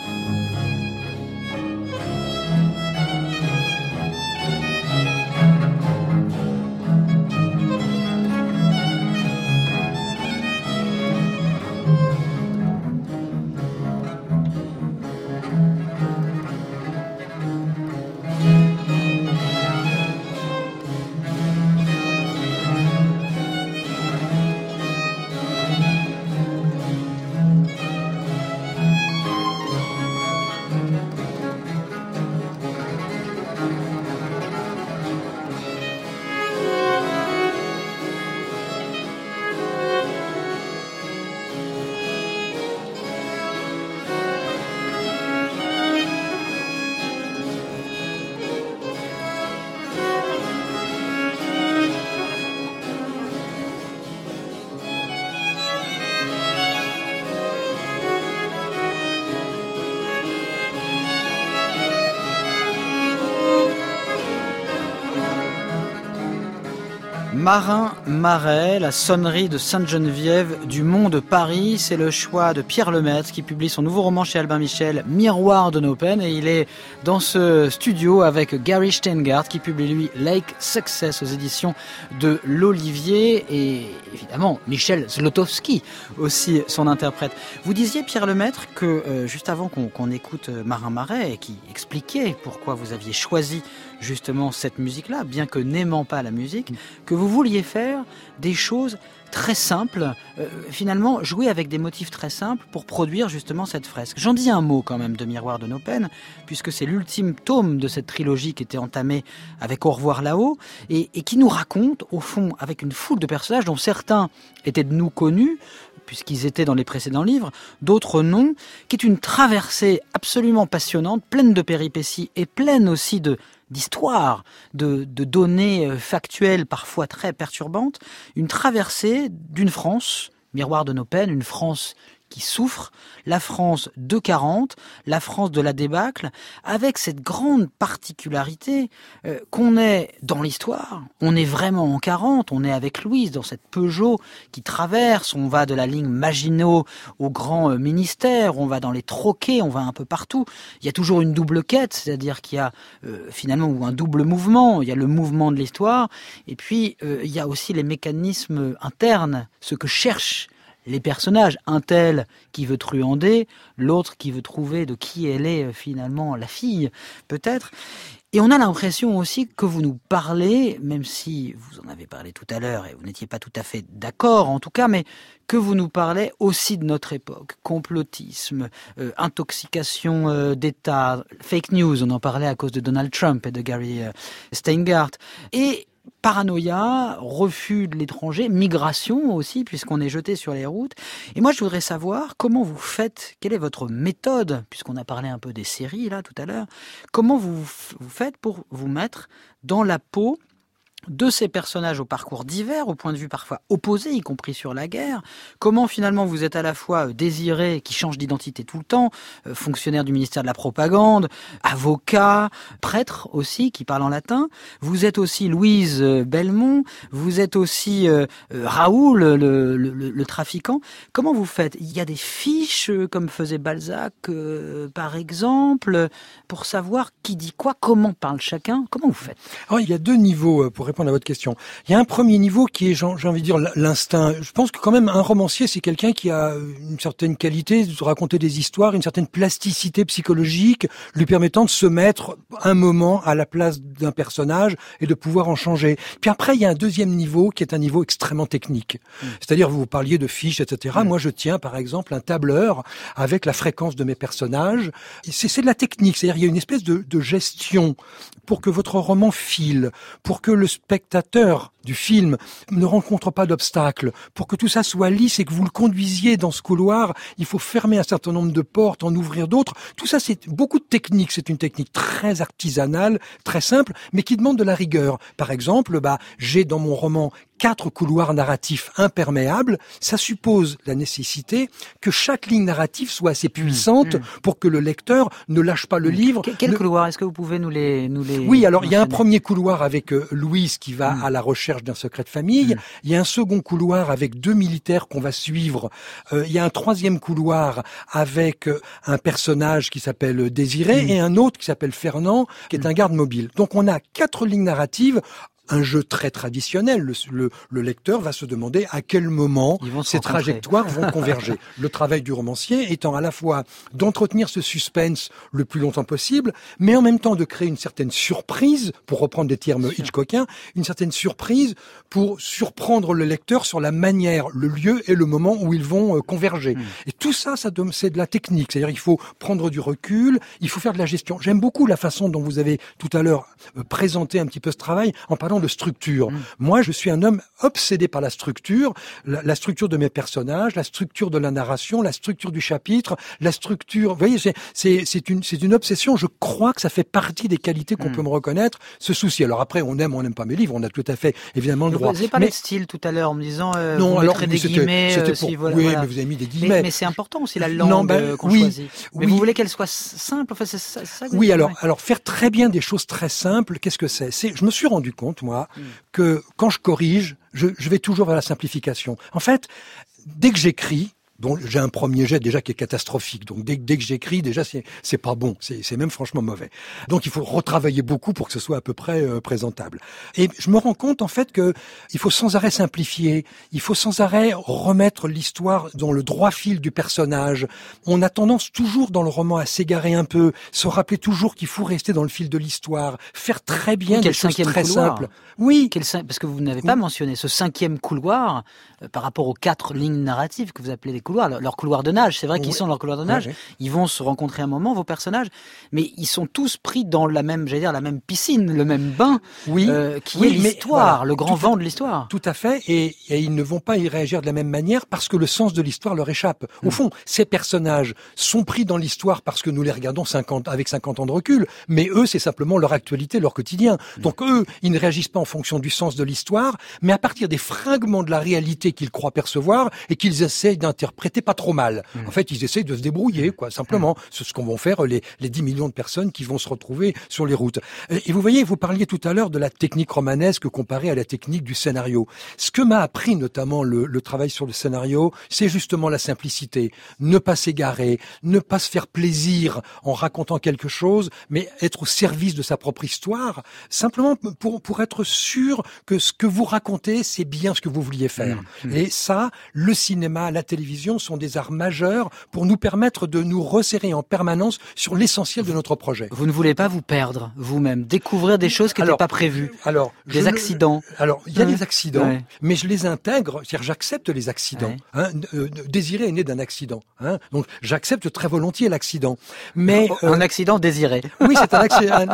Marin Marais, la sonnerie de Sainte-Geneviève du Monde Paris, c'est le choix de Pierre Lemaître qui publie son nouveau roman chez Albin Michel, Miroir de nos peines, et il est dans ce studio avec Gary Steingart qui publie lui Lake Success aux éditions de l'Olivier, et évidemment Michel Zlotowski aussi son interprète. Vous disiez, Pierre Lemaître, que juste avant qu'on écoute Marin Marais, qui expliquait pourquoi vous aviez choisi justement cette musique-là, bien que n'aimant pas la musique, que vous vouliez faire des choses très simples, finalement jouer avec des motifs très simples pour produire justement cette fresque. J'en dis un mot quand même de Miroir de nos peines, puisque c'est l'ultime tome de cette trilogie qui était entamée avec Au revoir là-haut, et qui nous raconte, au fond, avec une foule de personnages dont certains étaient de nous connus, puisqu'ils étaient dans les précédents livres, d'autres non, qui est une traversée absolument passionnante, pleine de péripéties et pleine aussi d'histoires, de données factuelles parfois très perturbantes, une traversée d'une France, Miroir de nos peines, une France qui souffre, la France de 40, la France de la débâcle, avec cette grande particularité qu'on est dans l'histoire, on est vraiment en 40, on est avec Louise dans cette Peugeot qui traverse, on va de la ligne Maginot au grand ministère, on va dans les troquets, on va un peu partout. Il y a toujours une double quête, c'est-à-dire qu'il y a finalement ou un double mouvement, il y a le mouvement de l'histoire, et puis il y a aussi les mécanismes internes, ce que cherche les personnages, un tel qui veut truander, l'autre qui veut trouver de qui elle est finalement la fille, peut-être. Et on a l'impression aussi que vous nous parlez, même si vous en avez parlé tout à l'heure et vous n'étiez pas tout à fait d'accord en tout cas, mais que vous nous parlez aussi de notre époque. Complotisme, intoxication d'État, fake news, on en parlait à cause de Donald Trump et de Gary Steingart. Et paranoïa, refus de l'étranger, migration aussi, puisqu'on est jeté sur les routes. Et moi, je voudrais savoir comment vous faites, quelle est votre méthode, puisqu'on a parlé un peu des séries là tout à l'heure, comment vous faites pour vous mettre dans la peau de ces personnages au parcours divers, au point de vue parfois opposé, y compris sur la guerre. Comment finalement vous êtes à la fois Désiré, qui change d'identité tout le temps, fonctionnaire du ministère de la Propagande, avocat, prêtre aussi, qui parle en latin. Vous êtes aussi Louise Belmont, vous êtes aussi Raoul, le trafiquant. Comment vous faites? Il y a des fiches, comme faisait Balzac, par exemple, pour savoir qui dit quoi, comment parle chacun. Comment vous faites? Alors, il y a deux niveaux pour répondre à votre question. Il y a un premier niveau qui est, j'ai envie de dire, l'instinct. Je pense que quand même un romancier, c'est quelqu'un qui a une certaine qualité de raconter des histoires, une certaine plasticité psychologique, lui permettant de se mettre un moment à la place d'un personnage et de pouvoir en changer. Puis après, il y a un deuxième niveau qui est un niveau extrêmement technique. C'est-à-dire, vous parliez de fiches, etc. Moi, je tiens, par exemple, un tableur avec la fréquence de mes personnages. C'est de la technique. C'est-à-dire, il y a une espèce de gestion pour que votre roman file, pour que le spectateur du film ne rencontre pas d'obstacles, pour que tout ça soit lisse et que vous le conduisiez dans ce couloir, il faut fermer un certain nombre de portes, en ouvrir d'autres. Tout ça, c'est beaucoup de technique. C'est une technique très artisanale, très simple, mais qui demande de la rigueur. Par exemple, j'ai dans mon roman 4 couloirs narratifs imperméables. Ça suppose la nécessité que chaque ligne narrative soit assez puissante pour que le lecteur ne lâche pas le livre. Quel couloir? Est-ce que vous pouvez nous les Oui, alors il y a un premier couloir avec Louise qui va à la recherche d'un secret de famille. Il y a un second couloir avec 2 militaires qu'on va suivre. Il y a un troisième couloir avec un personnage qui s'appelle Désiré et un autre qui s'appelle Fernand, qui est un garde mobile. Donc on a 4 lignes narratives. Un jeu très traditionnel. Le lecteur va se demander à quel moment ces trajectoires vont converger. Le travail du romancier étant à la fois d'entretenir ce suspense le plus longtemps possible, mais en même temps de créer une certaine surprise, pour reprendre des termes hitchcockiens, une certaine surprise pour surprendre le lecteur sur la manière, le lieu et le moment où ils vont converger. Et tout ça, c'est de la technique. C'est-à-dire il faut prendre du recul, il faut faire de la gestion. J'aime beaucoup la façon dont vous avez tout à l'heure présenté un petit peu ce travail en parlant de structure. Moi, je suis un homme obsédé par la structure de mes personnages, la structure de la narration, la structure du chapitre, la structure. Vous voyez, c'est une obsession. Je crois que ça fait partie des qualités qu'on peut me reconnaître. Ce souci. Alors après, on aime pas mes livres. On a tout à fait évidemment le droit. Vous avez parlé de style tout à l'heure en me disant. Non, vous alors des guillemets. Oui, voilà. Mais vous avez mis des guillemets. Mais c'est important aussi la langue qu'on choisit. Mais vous voulez qu'elle soit simple. Enfin, c'est ça. Oui, alors faire très bien des choses très simples. Qu'est-ce que c'est? Je me suis rendu compte, moi, que quand je corrige, je vais toujours vers la simplification. En fait, dès que j'écris, donc j'ai un premier jet déjà qui est catastrophique. Donc dès que j'écris, déjà c'est pas bon, c'est même franchement mauvais. Donc il faut retravailler beaucoup pour que ce soit à peu près présentable. Et je me rends compte en fait que il faut sans arrêt simplifier, il faut sans arrêt remettre l'histoire dans le droit fil du personnage. On a tendance toujours dans le roman à s'égarer un peu, se rappeler toujours qu'il faut rester dans le fil de l'histoire, faire très bien des choses très simples. Oui, parce que vous n'avez pas mentionné ce 5e couloir par rapport aux 4 lignes narratives que vous appelez des couloirs. Leur couloir de nage, c'est vrai qu'ils sont dans leur couloir de nage. Ils vont se rencontrer un moment, vos personnages, mais ils sont tous pris dans la même piscine, le même bain, qui est l'histoire, voilà, le grand vent de l'histoire. Tout à fait, et ils ne vont pas y réagir de la même manière parce que le sens de l'histoire leur échappe. Au fond, ces personnages sont pris dans l'histoire parce que nous les regardons avec 50 ans de recul, mais eux, c'est simplement leur actualité, leur quotidien. Donc eux, ils ne réagissent pas en fonction du sens de l'histoire, mais à partir des fragments de la réalité qu'ils croient percevoir et qu'ils essayent d'interpréter interpréter pas trop mal. En fait, ils essayent de se débrouiller, quoi, simplement. C'est ce qu'on vont faire les 10 millions de personnes qui vont se retrouver sur les routes. Et vous voyez, vous parliez tout à l'heure de la technique romanesque comparée à la technique du scénario. Ce que m'a appris notamment le travail sur le scénario, c'est justement la simplicité. Ne pas s'égarer, ne pas se faire plaisir en racontant quelque chose, mais être au service de sa propre histoire, simplement pour être sûr que ce que vous racontez, c'est bien ce que vous vouliez faire. Et ça, le cinéma, la télévision sont des arts majeurs pour nous permettre de nous resserrer en permanence sur l'essentiel de notre projet. Vous ne voulez pas vous perdre vous-même, découvrir des choses qui n'étaient pas prévues, des accidents. Alors, il y a des accidents, mais je les intègre, c'est-à-dire j'accepte les accidents. Désiré est né d'un accident. Donc j'accepte très volontiers l'accident. Mais un accident désiré. Oui, c'est un accident.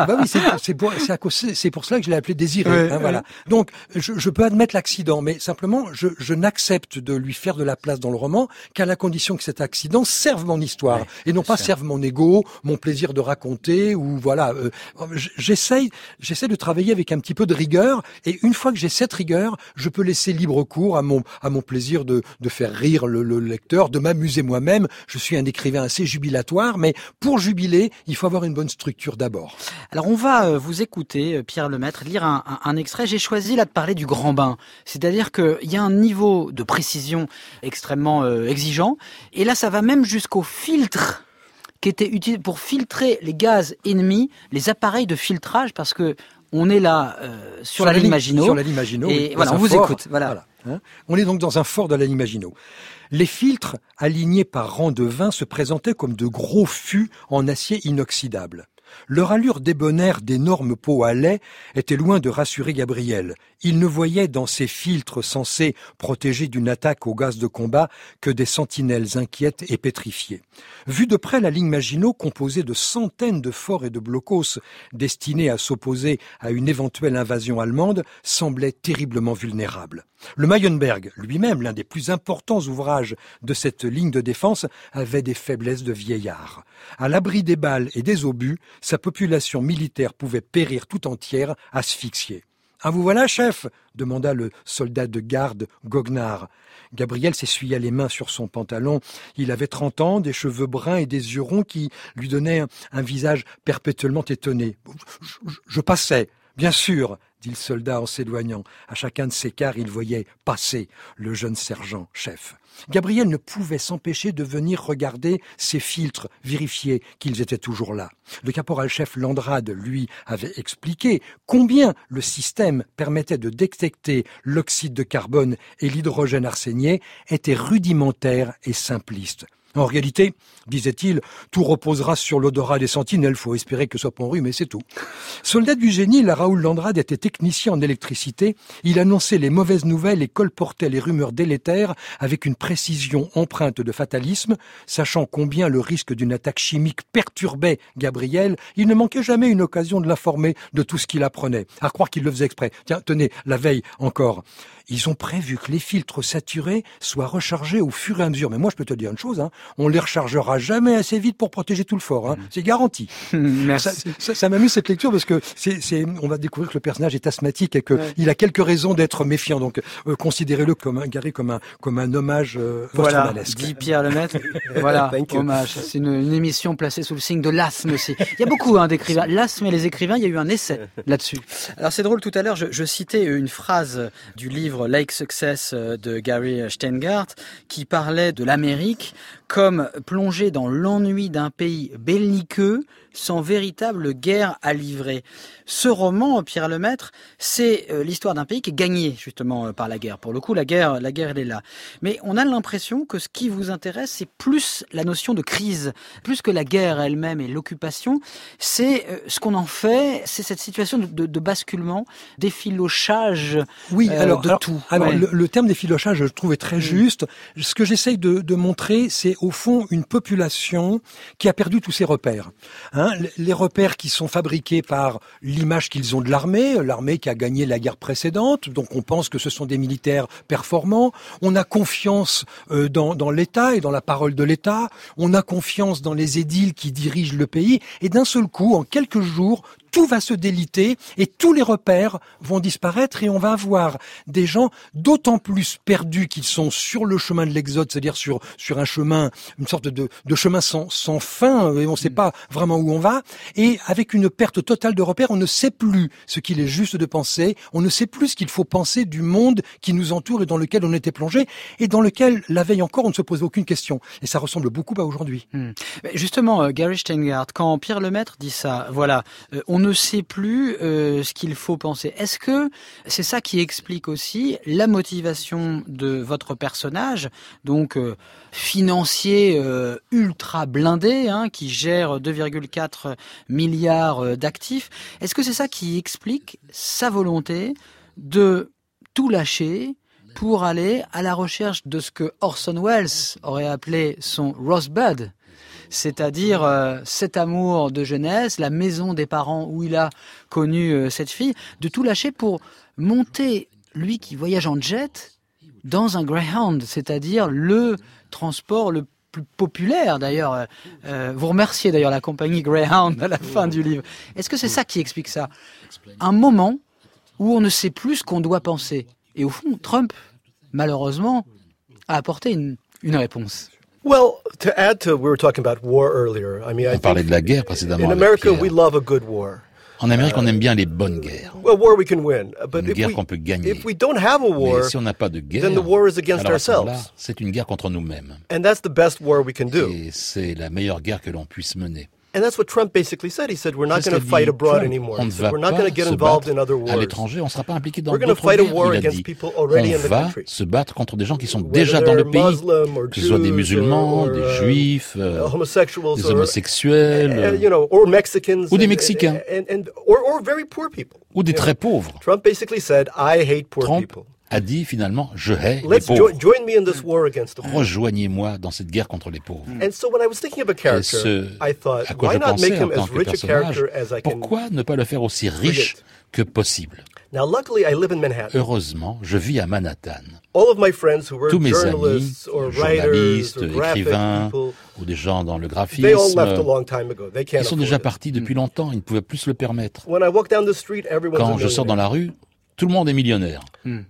C'est pour cela que je l'ai appelé désiré. Voilà. Donc je peux admettre l'accident, mais simplement je n'accepte de lui faire de la place dans le roman qu'à la condition que cet accident serve mon histoire et non pas serve mon ego, mon plaisir de raconter ou voilà. J'essaie de travailler avec un petit peu de rigueur et une fois que j'ai cette rigueur, je peux laisser libre cours à mon plaisir de faire rire le lecteur, de m'amuser moi-même. Je suis un écrivain assez jubilatoire, mais pour jubiler, il faut avoir une bonne structure d'abord. Alors on va vous écouter, Pierre Lemaitre, lire un extrait. J'ai choisi là de parler du grand bain, c'est-à-dire qu'il y a un niveau de précision extrêmement exigeant, et là ça va même jusqu'au filtre qui était utilisé pour filtrer les gaz ennemis, les appareils de filtrage, parce que on est là sur la ligne Maginot. Sur la ligne Maginot. Et voilà, on vous écoute. Voilà. On est donc dans un fort de la ligne Maginot. Les filtres, alignés par rang de 20, se présentaient comme de gros fûts en acier inoxydable. Leur allure débonnaire d'énormes pots à lait était loin de rassurer Gabriel. Il ne voyait dans ces filtres censés protéger d'une attaque au gaz de combat que des sentinelles inquiètes et pétrifiées. Vu de près, la ligne Maginot, composée de centaines de forts et de blocos destinés à s'opposer à une éventuelle invasion allemande, semblait terriblement vulnérable. Le Mayenberg, lui-même l'un des plus importants ouvrages de cette ligne de défense, avait des faiblesses de vieillard. À l'abri des balles et des obus, sa population militaire pouvait périr tout entière, asphyxiée. « Ah, vous voilà, chef ?» demanda le soldat de garde Goguenard. Gabriel s'essuya les mains sur son pantalon. Il avait 30 ans, des cheveux bruns et des yeux ronds qui lui donnaient un visage perpétuellement étonné. « Je passais, bien sûr !» dit le soldat en s'éloignant. À chacun de ses quarts, il voyait passer le jeune sergent chef. Gabriel ne pouvait s'empêcher de venir regarder ces filtres, vérifier qu'ils étaient toujours là. Le caporal-chef Landrade, lui, avait expliqué combien le système permettait de détecter l'oxyde de carbone et l'hydrogène arsénié était rudimentaire et simpliste. En réalité, disait-il, tout reposera sur l'odorat des sentinelles, faut espérer que ce soit Pont-Rue, mais c'est tout. Soldat du génie, la Raoul Landrade était technicien en électricité, il annonçait les mauvaises nouvelles et colportait les rumeurs délétères avec une précision empreinte de fatalisme, sachant combien le risque d'une attaque chimique perturbait Gabriel, il ne manquait jamais une occasion de l'informer de tout ce qu'il apprenait, à croire qu'il le faisait exprès. Tiens, tenez, la veille encore. Ils ont prévu que les filtres saturés soient rechargés au fur et à mesure. Mais moi, je peux te dire une chose, on les rechargera jamais assez vite pour protéger tout le fort. C'est garanti. Merci. Ça m'amuse cette lecture parce que on va découvrir que le personnage est asthmatique et qu'il a quelques raisons d'être méfiant. Donc, considérez-le comme un hommage vostromalesque. Dit Pierre Lemaitre. Voilà, hommage. C'est une émission placée sous le signe de l'asthme aussi. Il y a beaucoup d'écrivains. L'asthme et les écrivains, il y a eu un essai là-dessus. Alors, c'est drôle, tout à l'heure, je citais une phrase du livre Lake Success de Gary Shteyngart qui parlait de l'Amérique comme plongée dans l'ennui d'un pays belliqueux sans véritable guerre à livrer. Ce roman, Pierre Lemaitre, c'est l'histoire d'un pays qui est gagné justement par la guerre. Pour le coup, la guerre, elle est là. Mais on a l'impression que ce qui vous intéresse, c'est plus la notion de crise, plus que la guerre elle-même et l'occupation. C'est ce qu'on en fait, c'est cette situation de basculement, d'effilochage de tout. Alors, le terme d'effilochage, je le trouvais très juste. Ce que j'essaye de montrer, c'est au fond une population qui a perdu tous ses repères. Les repères qui sont fabriqués par l'image qu'ils ont de l'armée qui a gagné la guerre précédente, donc on pense que ce sont des militaires performants, on a confiance dans l'État et dans la parole de l'État, on a confiance dans les édiles qui dirigent le pays, et d'un seul coup, en quelques jours, tout va se déliter et tous les repères vont disparaître et on va avoir des gens d'autant plus perdus qu'ils sont sur le chemin de l'exode, c'est-à-dire sur un chemin, une sorte de chemin sans fin et on ne sait pas vraiment où on va, et avec une perte totale de repères, on ne sait plus ce qu'il est juste de penser, on ne sait plus ce qu'il faut penser du monde qui nous entoure et dans lequel on était plongé et dans lequel la veille encore on ne se posait aucune question. Et ça ressemble beaucoup à aujourd'hui. Justement, Gary Shteyngart, quand Pierre Lemaître dit ça, voilà, on ne sait plus ce qu'il faut penser. Est-ce que c'est ça qui explique aussi la motivation de votre personnage, donc financier ultra blindé, qui gère 2,4 milliards d'actifs? Est-ce que c'est ça qui explique sa volonté de tout lâcher pour aller à la recherche de ce que Orson Welles aurait appelé son Rosebud, c'est-à-dire cet amour de jeunesse, la maison des parents où il a connu cette fille, de tout lâcher pour monter, lui qui voyage en jet, dans un Greyhound, c'est-à-dire le transport le plus populaire d'ailleurs. Vous remerciez d'ailleurs la compagnie Greyhound à la fin du livre. Est-ce que c'est ça qui explique ça? Un moment où on ne sait plus ce qu'on doit penser. Et au fond, Trump, malheureusement, a apporté une réponse. Well, to add to, we were talking about war earlier. I mean, on parlait de la guerre précédemment. In America, we love a good war. En Amérique, on aime bien les bonnes guerres. A war we can win, but une guerre qu'on peut gagner. If we don't have a war, mais si on n'a pas de guerre, then the war is against ourselves. C'est une guerre contre nous-mêmes. And that's the best war we can do. Et c'est la meilleure guerre que l'on puisse mener. And that's what Trump basically said. He said, we're not going to fight abroad anymore. On ne va we're not going to get involved in other wars. À l'étranger, on ne sera pas impliqué dans d'autres guerres. Il a dit, on va se battre contre des gens qui sont déjà dans le pays, que ce soit des musulmans, des juifs, des homosexuels, ou des Mexicains, ou des très pauvres. Trump basically said, I hate poor people. A dit finalement, je hais les pauvres. Rejoignez-moi dans cette guerre contre les pauvres. Et ce à quoi je pensais en tant que personnage, pourquoi ne pas le faire aussi riche que possible? Heureusement, je vis à Manhattan. Tous mes amis, journalistes, écrivains, ou des gens dans le graphisme, ils sont déjà partis depuis longtemps, ils ne pouvaient plus se le permettre. Quand je sors dans la rue, tout le monde est millionnaire. Donc,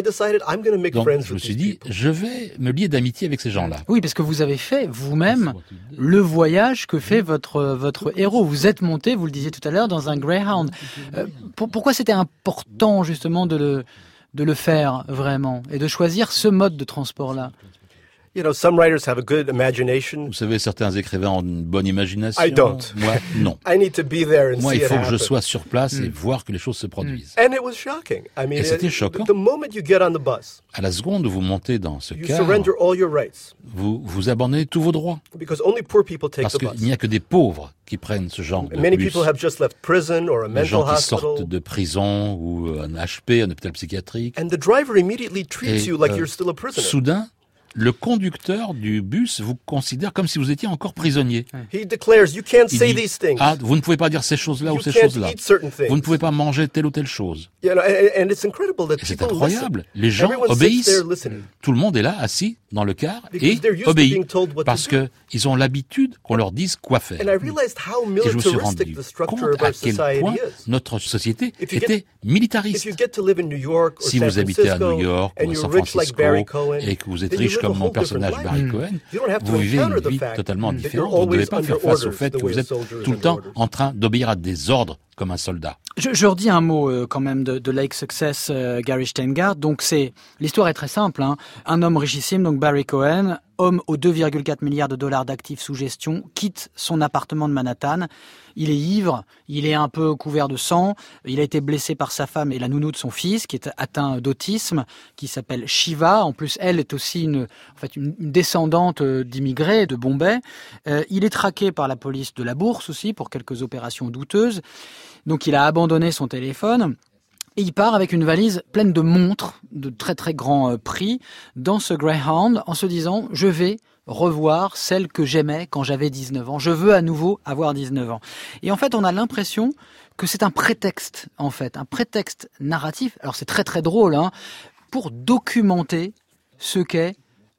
je me suis dit, je vais me lier d'amitié avec ces gens-là. Oui, parce que vous avez fait vous-même le voyage que fait votre héros. Vous êtes monté, vous le disiez tout à l'heure, dans un Greyhound. Pourquoi c'était important, justement, de le faire vraiment et de choisir ce mode de transport-là? Some writers have a good imagination. Vous savez, certains écrivains ont une bonne imagination. I don't. Moi, non. I need to be there and Moi, see il faut it que je happen. sois sur place et voir que les choses se produisent. And it was shocking. I mean, et c'était choquant. The moment you get on the bus, à la seconde où vous montez dans ce you car, surrender all your rights. Vous abandonnez tous vos droits. Because only poor people take Parce the bus. qu'il n'y a que des pauvres qui prennent ce genre de Many bus. people have just left prison or a mental les gens qui hospital. sortent de prison ou un HP, un hôpital psychiatrique. And the driver immediately treats you like you're still a prisoner. Soudain, le conducteur du bus vous considère comme si vous étiez encore prisonnier. He declares, you can't say dit, these things. Vous ne pouvez pas dire ces choses-là ou ces choses-là. Vous ne pouvez pas manger telle ou telle chose. You know, and it's incredible that et c'est people incroyable. Listen. Les gens Everyone obéissent. Listening. Tout le monde est là, assis dans le car et obéit. Parce qu'ils ont l'habitude qu'on leur dise quoi faire. Et je me suis rendu compte à quel point notre société était militariste. Si vous habitez à New York ou à San Francisco et que vous êtes riche comme mon personnage Barry Cohen, vous vivez une vie totalement différente. Vous ne devez pas faire face au fait que vous êtes tout le temps en train d'obéir à des ordres comme un soldat. Je redis un mot quand même de Lake Success, Gary Shteyngart. Donc l'histoire est très simple. Un homme richissime, donc Barry Cohen, homme aux 2,4 milliards de dollars d'actifs sous gestion, quitte son appartement de Manhattan. Il est ivre, il est un peu couvert de sang, il a été blessé par sa femme et la nounou de son fils, qui est atteint d'autisme, qui s'appelle Shiva. En plus, elle est aussi une descendante d'immigrés de Bombay. Il est traqué par la police de la bourse aussi pour quelques opérations douteuses. Donc il a abandonné son téléphone. Et il part avec une valise pleine de montres de très très grand prix dans ce Greyhound en se disant « Je vais revoir celle que j'aimais quand j'avais 19 ans. Je veux à nouveau avoir 19 ans. » Et en fait, on a l'impression que c'est un prétexte, en fait, un prétexte narratif. Alors c'est très très drôle, pour documenter ce qu'est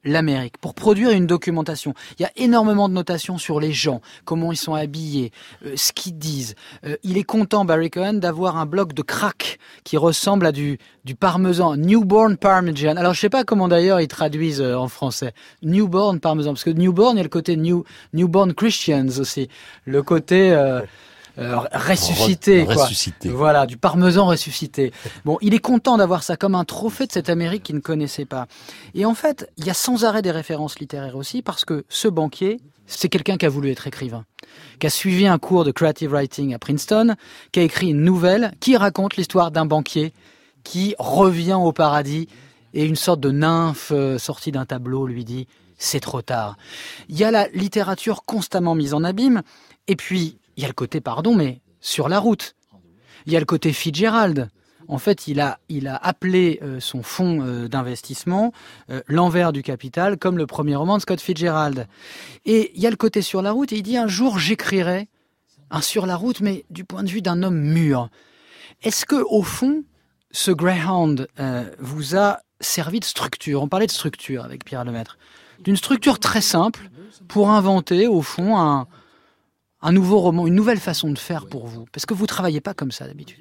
l'Amérique, pour produire une documentation. Il y a énormément de notations sur les gens, comment ils sont habillés, ce qu'ils disent. Il est content, Barry Cohen, d'avoir un bloc de crack qui ressemble à du parmesan, newborn parmesan. Alors je sais pas comment d'ailleurs ils traduisent en français. Newborn parmesan, parce que newborn, il y a le côté newborn Christians aussi, le côté ressuscité, quoi. Ressuscité. Voilà, du parmesan ressuscité. Bon, il est content d'avoir ça comme un trophée de cette Amérique qu'il ne connaissait pas. Et en fait, il y a sans arrêt des références littéraires aussi, parce que ce banquier, c'est quelqu'un qui a voulu être écrivain, qui a suivi un cours de creative writing à Princeton, qui a écrit une nouvelle qui raconte l'histoire d'un banquier qui revient au paradis et une sorte de nymphe sortie d'un tableau lui dit « c'est trop tard ». Il y a la littérature constamment mise en abîme, et puis il y a le côté, mais sur la route. Il y a le côté Fitzgerald. En fait, il a appelé son fonds d'investissement l'envers du capital, comme le premier roman de Scott Fitzgerald. Et il y a le côté sur la route, et il dit un jour j'écrirai un sur la route, mais du point de vue d'un homme mûr. Est-ce que au fond, ce Greyhound vous a servi de structure? On parlait de structure avec Pierre Lemaître. D'une structure très simple pour inventer, au fond, un nouveau roman, une nouvelle façon de faire pour vous. Parce que vous ne travaillez pas comme ça d'habitude.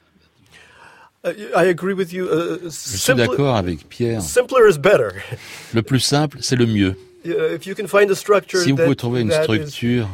Je suis d'accord avec Pierre. Le plus simple, c'est le mieux. Si vous pouvez trouver une structure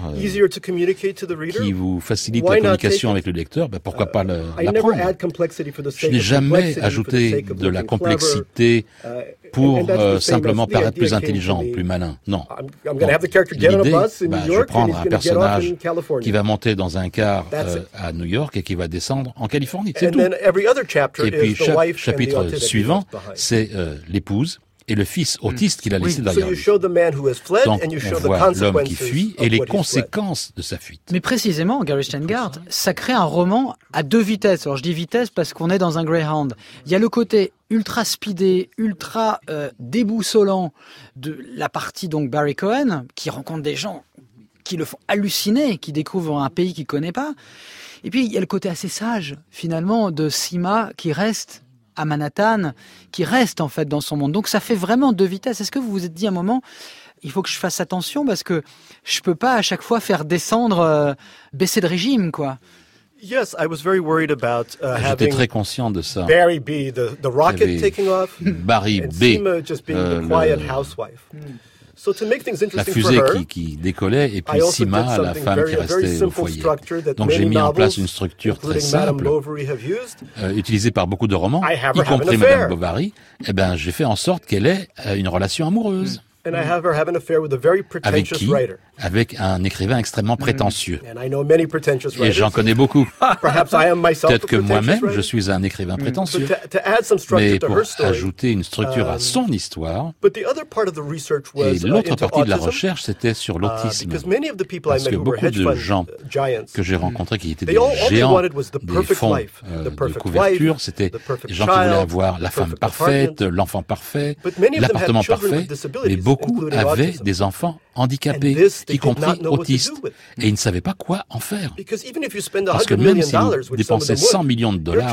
qui vous facilite la communication avec le lecteur, pourquoi pas l'apprendre. Je n'ai jamais ajouté de la complexité pour simplement paraître plus intelligent, plus malin. Non. L'idée, je vais prendre un personnage qui va monter dans un car à New York et qui va descendre en Californie, c'est tout. Et puis chaque chapitre suivant, c'est l'épouse et le fils autiste qu'il a laissé derrière lui. Donc, on voit l'homme qui fuit et les conséquences de sa fuite. Mais précisément, Gary Shteyngart, ça crée un roman à deux vitesses. Alors, je dis vitesse parce qu'on est dans un Greyhound. Il y a le côté ultra speedé, ultra déboussolant de la partie, donc, Barry Cohen, qui rencontre des gens qui le font halluciner, qui découvrent un pays qu'il connaît pas. Et puis, il y a le côté assez sage, finalement, de Sima qui reste à Manhattan, qui reste en fait dans son monde. Donc ça fait vraiment deux vitesses. Est-ce que vous vous êtes dit à un moment, il faut que je fasse attention parce que je peux pas à chaque fois faire descendre, baisser de régime, quoi? Yes, I was very worried about J'étais très conscient de ça. Barry B, the rocket taking off, Barry B, Sima just being the quiet housewife. La fusée qui décollait et puis Sima, la femme qui restait au foyer. Donc j'ai mis en place une structure très simple, utilisée par beaucoup de romans, y compris Madame Bovary. Eh ben, j'ai fait en sorte qu'elle ait une relation amoureuse. Avec qui? Avec un écrivain extrêmement prétentieux. Et j'en connais beaucoup. Peut-être que moi-même, je suis un écrivain prétentieux. Mais pour ajouter une structure à son histoire, et l'autre partie de la recherche, c'était sur l'autisme. Parce que beaucoup de gens que j'ai rencontrés qui étaient des géants des fonds de couverture, c'était des gens qui voulaient avoir la femme parfaite, l'enfant parfait, l'appartement parfait, mais beaucoup avaient des enfants handicapés, y compris autistes, et ils ne savaient pas quoi en faire. Parce que même si vous dépensez 100 millions de dollars,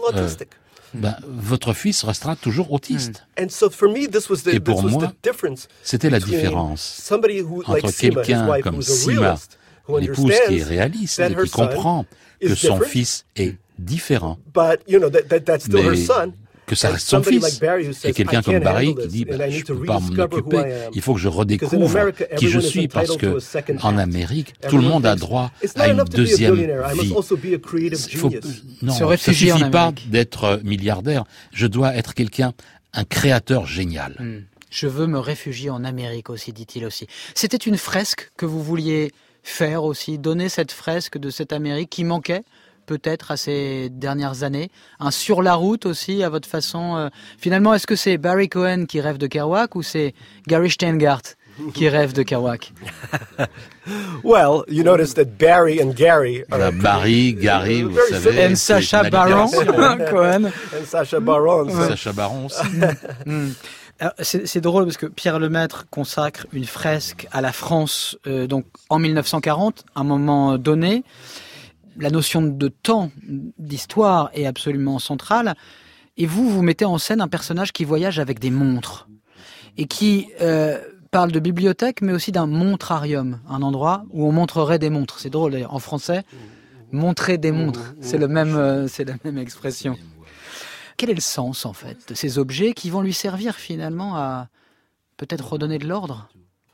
votre fils restera toujours autiste. Et pour moi, c'était la différence entre quelqu'un comme Sima, l'épouse qui est réaliste et qui comprend que son fils est différent, mais que ça reste son fils. Et quelqu'un comme Barry qui dit, je ne peux pas m'en occuper, il faut que je redécouvre qui je suis, parce que en Amérique, tout le monde a droit à une deuxième vie. Non, ça ne suffit pas d'être milliardaire. Je dois être un créateur génial. Je veux me réfugier en Amérique aussi, dit-il aussi. C'était une fresque que vous vouliez faire aussi, donner cette fresque de cette Amérique qui manquait peut-être à ces dernières années, un sur la route aussi à votre façon. Finalement, est-ce que c'est Barry Cohen qui rêve de Kerouac ou c'est Gary Shteyngart qui rêve de Kerouac? Well, you notice that Barry and Gary are Barry, Gary, vous savez, and Sacha Baron Cohen, and Sacha Baron, Sacha Baron aussi. C'est drôle parce que Pierre Lemaître consacre une fresque à la France donc en 1940, à un moment donné. La notion de temps, d'histoire est absolument centrale. Et vous mettez en scène un personnage qui voyage avec des montres. et qui parle de bibliothèque, mais aussi d'un montrarium, un endroit où on montrerait des montres. C'est drôle d'ailleurs, en français, montrer des montres, c'est la même expression. Quel est le sens en fait de ces objets qui vont lui servir finalement à peut-être redonner de l'ordre?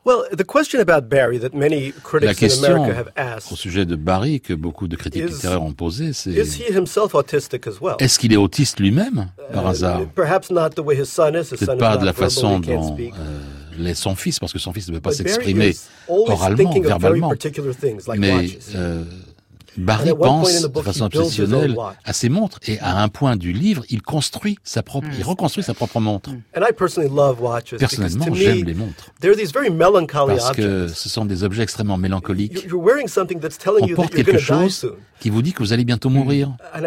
La question au sujet de Barry que beaucoup de critiques littéraires ont posée, c'est est-ce qu'il est autiste lui-même, par hasard? Peut-être pas de la façon dont l'est son fils, parce que son fils ne peut pas s'exprimer oralement, verbalement. Mais Barry pense de façon obsessionnelle à ses montres et à un point du livre, il reconstruit sa propre montre. Personnellement, j'aime les montres parce que ce sont des objets extrêmement mélancoliques. On porte quelque chose qui vous dit que vous allez bientôt mourir. Et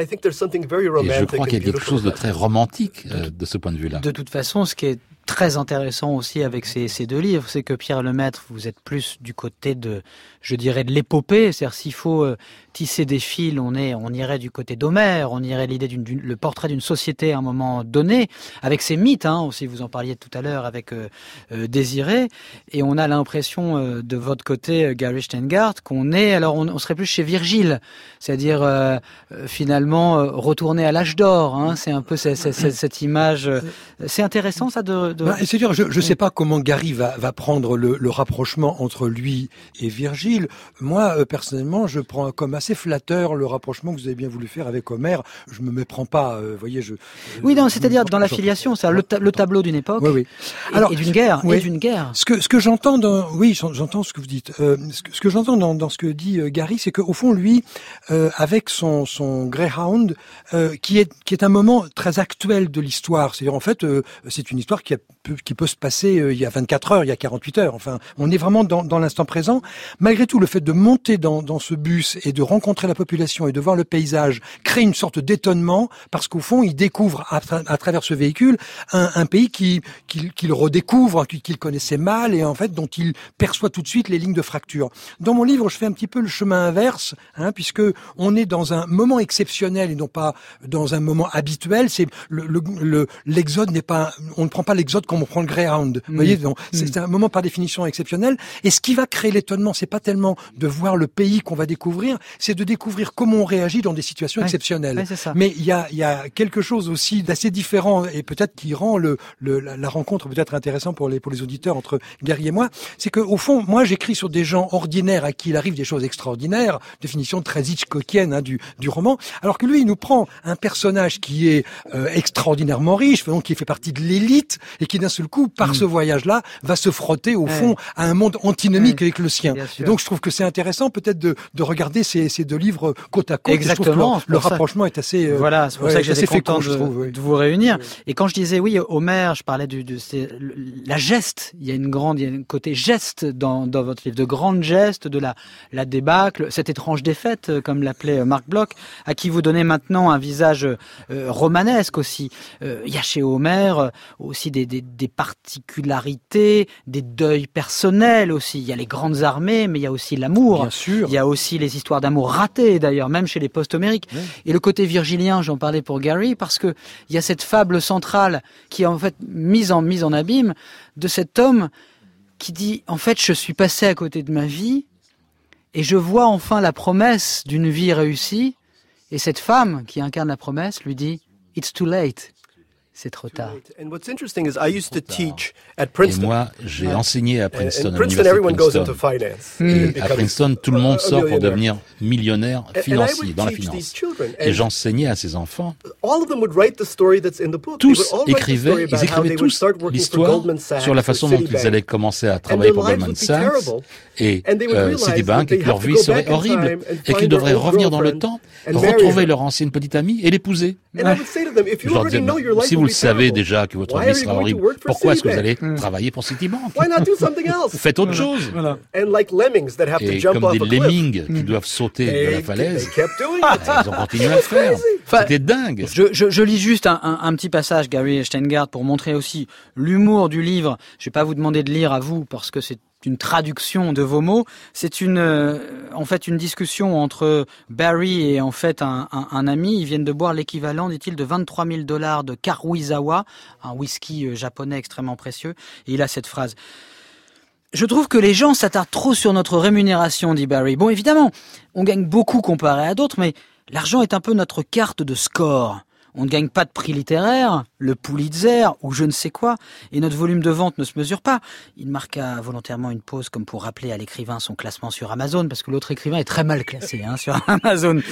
je crois qu'il y a quelque chose de très romantique de ce point de vue-là. De toute façon, ce qui est très intéressant aussi avec ces deux livres, c'est que Pierre Lemaitre, vous êtes plus du côté de, je dirais, de l'épopée. C'est-à-dire s'il faut tisser des fils, on irait du côté d'Homère, on irait le portrait d'une société à un moment donné, avec ses mythes, aussi vous en parliez tout à l'heure avec Désiré, et on a l'impression de votre côté, Gary Shteyngart, on serait plus chez Virgile, c'est-à-dire finalement retourner à l'âge d'or. C'est un peu cette image. C'est intéressant ça c'est-à-dire, je sais pas comment Gary va prendre le rapprochement entre lui et Virgile. Moi, personnellement, je prends comme assez flatteur le rapprochement que vous avez bien voulu faire avec Homère. Je me méprends pas, voyez, c'est-à-dire dans la filiation, c'est le tableau d'une époque. Oui. Et d'une guerre. Oui. Et d'une guerre. Ce que j'entends j'entends ce que vous dites. Ce que j'entends dans ce que dit Gary, c'est qu'au fond, lui, avec son Greyhound, qui est un moment très actuel de l'histoire. C'est-à-dire, en fait, c'est une histoire qui peut se passer il y a 24 heures, il y a 48 heures. Enfin, on est vraiment dans l'instant présent. Malgré tout, le fait de monter dans ce bus et de rencontrer la population et de voir le paysage crée une sorte d'étonnement parce qu'au fond, il découvre à travers ce véhicule un pays qu'il redécouvre, qu'il connaissait mal et en fait dont il perçoit tout de suite les lignes de fracture. Dans mon livre, je fais un petit peu le chemin inverse, puisque on est dans un moment exceptionnel et non pas dans un moment habituel. C'est l'exode n'est pas, on ne prend pas l'exode comme on prend le Greyhound. Vous voyez, donc c'est un moment par définition exceptionnel. Et ce qui va créer l'étonnement, c'est pas tellement de voir le pays qu'on va découvrir, c'est de découvrir comment on réagit dans des situations exceptionnelles. Ouais, c'est ça. Mais il y a quelque chose aussi d'assez différent et peut-être qui rend la rencontre peut-être intéressante pour les auditeurs entre Gary et moi, c'est que au fond, moi j'écris sur des gens ordinaires à qui il arrive des choses extraordinaires, définition très Hitchcockienne du roman, alors que lui il nous prend un personnage qui est extraordinairement riche, donc qui fait partie de l'élite et qui d'un seul coup par ce voyage-là va se frotter au fond à un monde antinomique avec le sien. Et donc je trouve que c'est intéressant peut-être de regarder ces deux livres côte à côte. Exactement. Je trouve que le rapprochement est assez voilà, c'est pour ça que j'étais content de vous réunir. Et quand je disais oui, Homère, je parlais de la geste. Il y a un côté geste dans votre livre, de grandes gestes, de la débâcle, cette étrange défaite, comme l'appelait Marc Bloch, à qui vous donnez maintenant un visage romanesque aussi. Il y a chez Homère aussi des particularités, des deuils personnels aussi. Il y a les grandes armées, mais il y a aussi l'amour. Bien sûr. Il y a aussi les histoires d'amour ratées, d'ailleurs, même chez les post-homériques. Oui. Et le côté virgilien, j'en parlais pour Gary, parce que il y a cette fable centrale qui est en fait mise en abîme de cet homme qui dit, en fait, je suis passé à côté de ma vie et je vois enfin la promesse d'une vie réussie. Et cette femme qui incarne la promesse lui dit, it's too late. C'est trop tard. Et moi, j'ai enseigné à Princeton, à l'université de Princeton. Et à Princeton, tout le monde sort pour devenir millionnaire financier, dans la finance. Et j'enseignais à ces enfants. Tous écrivaient tous l'histoire sur la façon dont ils allaient commencer à travailler pour Goldman Sachs et Citibank, et que leur vie serait horrible, et qu'ils devraient revenir dans le temps, retrouver leur ancienne petite amie et l'épouser. Je leur disais, si vous le savez déjà que votre vie sera horrible, pourquoi est-ce que vous allez travailler pour Citibank? Faites autre chose. Voilà. Et comme des lemmings qui doivent sauter de la falaise, ils ont continué à le faire. C'était dingue. Je lis juste un petit passage, Gary Shteyngart, pour montrer aussi l'humour du livre. Je vais pas vous demander de lire à vous, parce que c'est une traduction de vos mots. C'est en fait une discussion entre Barry et en fait un ami. Ils viennent de boire l'équivalent, dit-il, de $23,000 de Karuizawa, un whisky japonais extrêmement précieux. Et il a cette phrase. Je trouve que les gens s'attardent trop sur notre rémunération, dit Barry. Bon, évidemment, on gagne beaucoup comparé à d'autres, mais l'argent est un peu notre carte de score. On ne gagne pas de prix littéraire, le Pulitzer ou je ne sais quoi, et notre volume de vente ne se mesure pas. Il marqua volontairement une pause comme pour rappeler à l'écrivain son classement sur Amazon, parce que l'autre écrivain est très mal classé sur Amazon.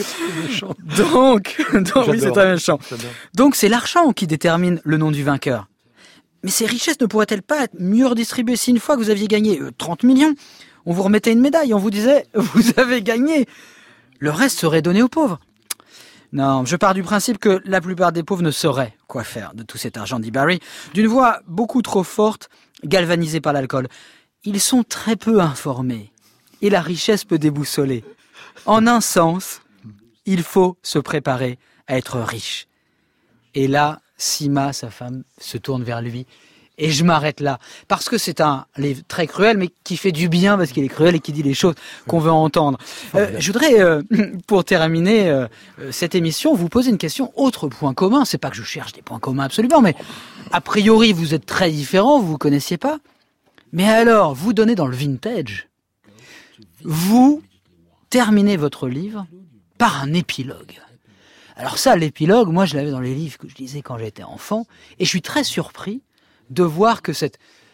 Donc oui, c'est très méchant. Donc c'est l'argent qui détermine le nom du vainqueur. Mais ces richesses ne pourraient-elles pas être mieux redistribuées si une fois que vous aviez gagné 30 millions, on vous remettait une médaille, on vous disait « vous avez gagné ». Le reste serait donné aux pauvres. Non, je pars du principe que la plupart des pauvres ne sauraient quoi faire de tout cet argent, dit Barry, d'une voix beaucoup trop forte, galvanisée par l'alcool. Ils sont très peu informés, et la richesse peut déboussoler. En un sens, il faut se préparer à être riche. Et là, Sima, sa femme, se tourne vers lui. Et je m'arrête là. Parce que c'est un livre très cruel, mais qui fait du bien parce qu'il est cruel et qui dit les choses qu'on veut entendre. Je voudrais, pour terminer cette émission, vous poser une question. Autre point commun, c'est pas que je cherche des points communs absolument, mais a priori, vous êtes très différents, vous vous connaissiez pas. Mais alors, vous donnez dans le vintage. Vous terminez votre livre par un épilogue. Alors ça, l'épilogue, moi je l'avais dans les livres que je lisais quand j'étais enfant, et je suis très surpris de voir que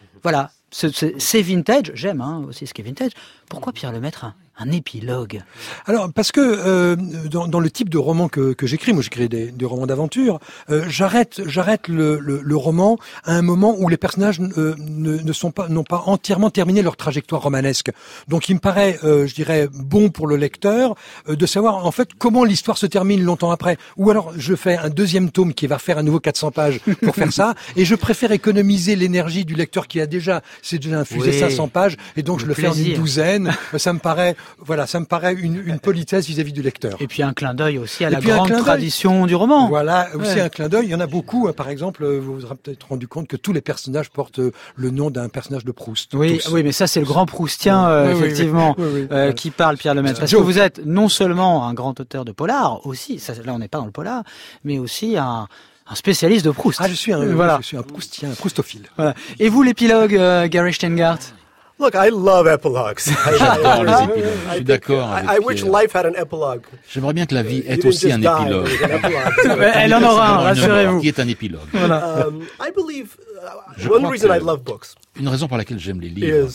c'est vintage, j'aime aussi ce qui est vintage. Pourquoi Pierre Lemaître un épilogue? Alors parce que dans le type de roman que j'écris, moi j'écris des romans d'aventure, j'arrête le roman à un moment où les personnages n'ont pas entièrement terminé leur trajectoire romanesque. Donc il me paraît, je dirais, bon pour le lecteur de savoir en fait comment l'histoire se termine longtemps après. Ou alors je fais un deuxième tome qui va faire à nouveau 400 pages pour faire ça, et je préfère économiser l'énergie du lecteur qui s'est déjà infusé 500 pages, et donc je le fais en une douzaine. Ça me paraît une politesse vis-à-vis du lecteur. Et puis un clin d'œil aussi à la grande tradition du roman. Voilà, aussi un clin d'œil. Il y en a beaucoup. Par exemple, vous vous aurez peut-être rendu compte que tous les personnages portent le nom d'un personnage de Proust. Oui, mais ça c'est le grand Proustien, effectivement, qui parle, Pierre Lemaître. Parce que vous êtes non seulement un grand auteur de polar, aussi, là on n'est pas dans le polar, mais aussi un spécialiste de Proust. Je suis un Proustien, un Proustophile. Voilà. Et vous, l'épilogue, Gary Shteyngart? Look, I love epilogues. J'adore les épilogues. Je suis d'accord avec I wish life had an epilogue. J'aimerais bien que la vie ait aussi un épilogue. Elle en aura un, rassurez-vous. Qui est un épilogue. Voilà. I believe one reason I love books. Une raison pour laquelle j'aime les livres,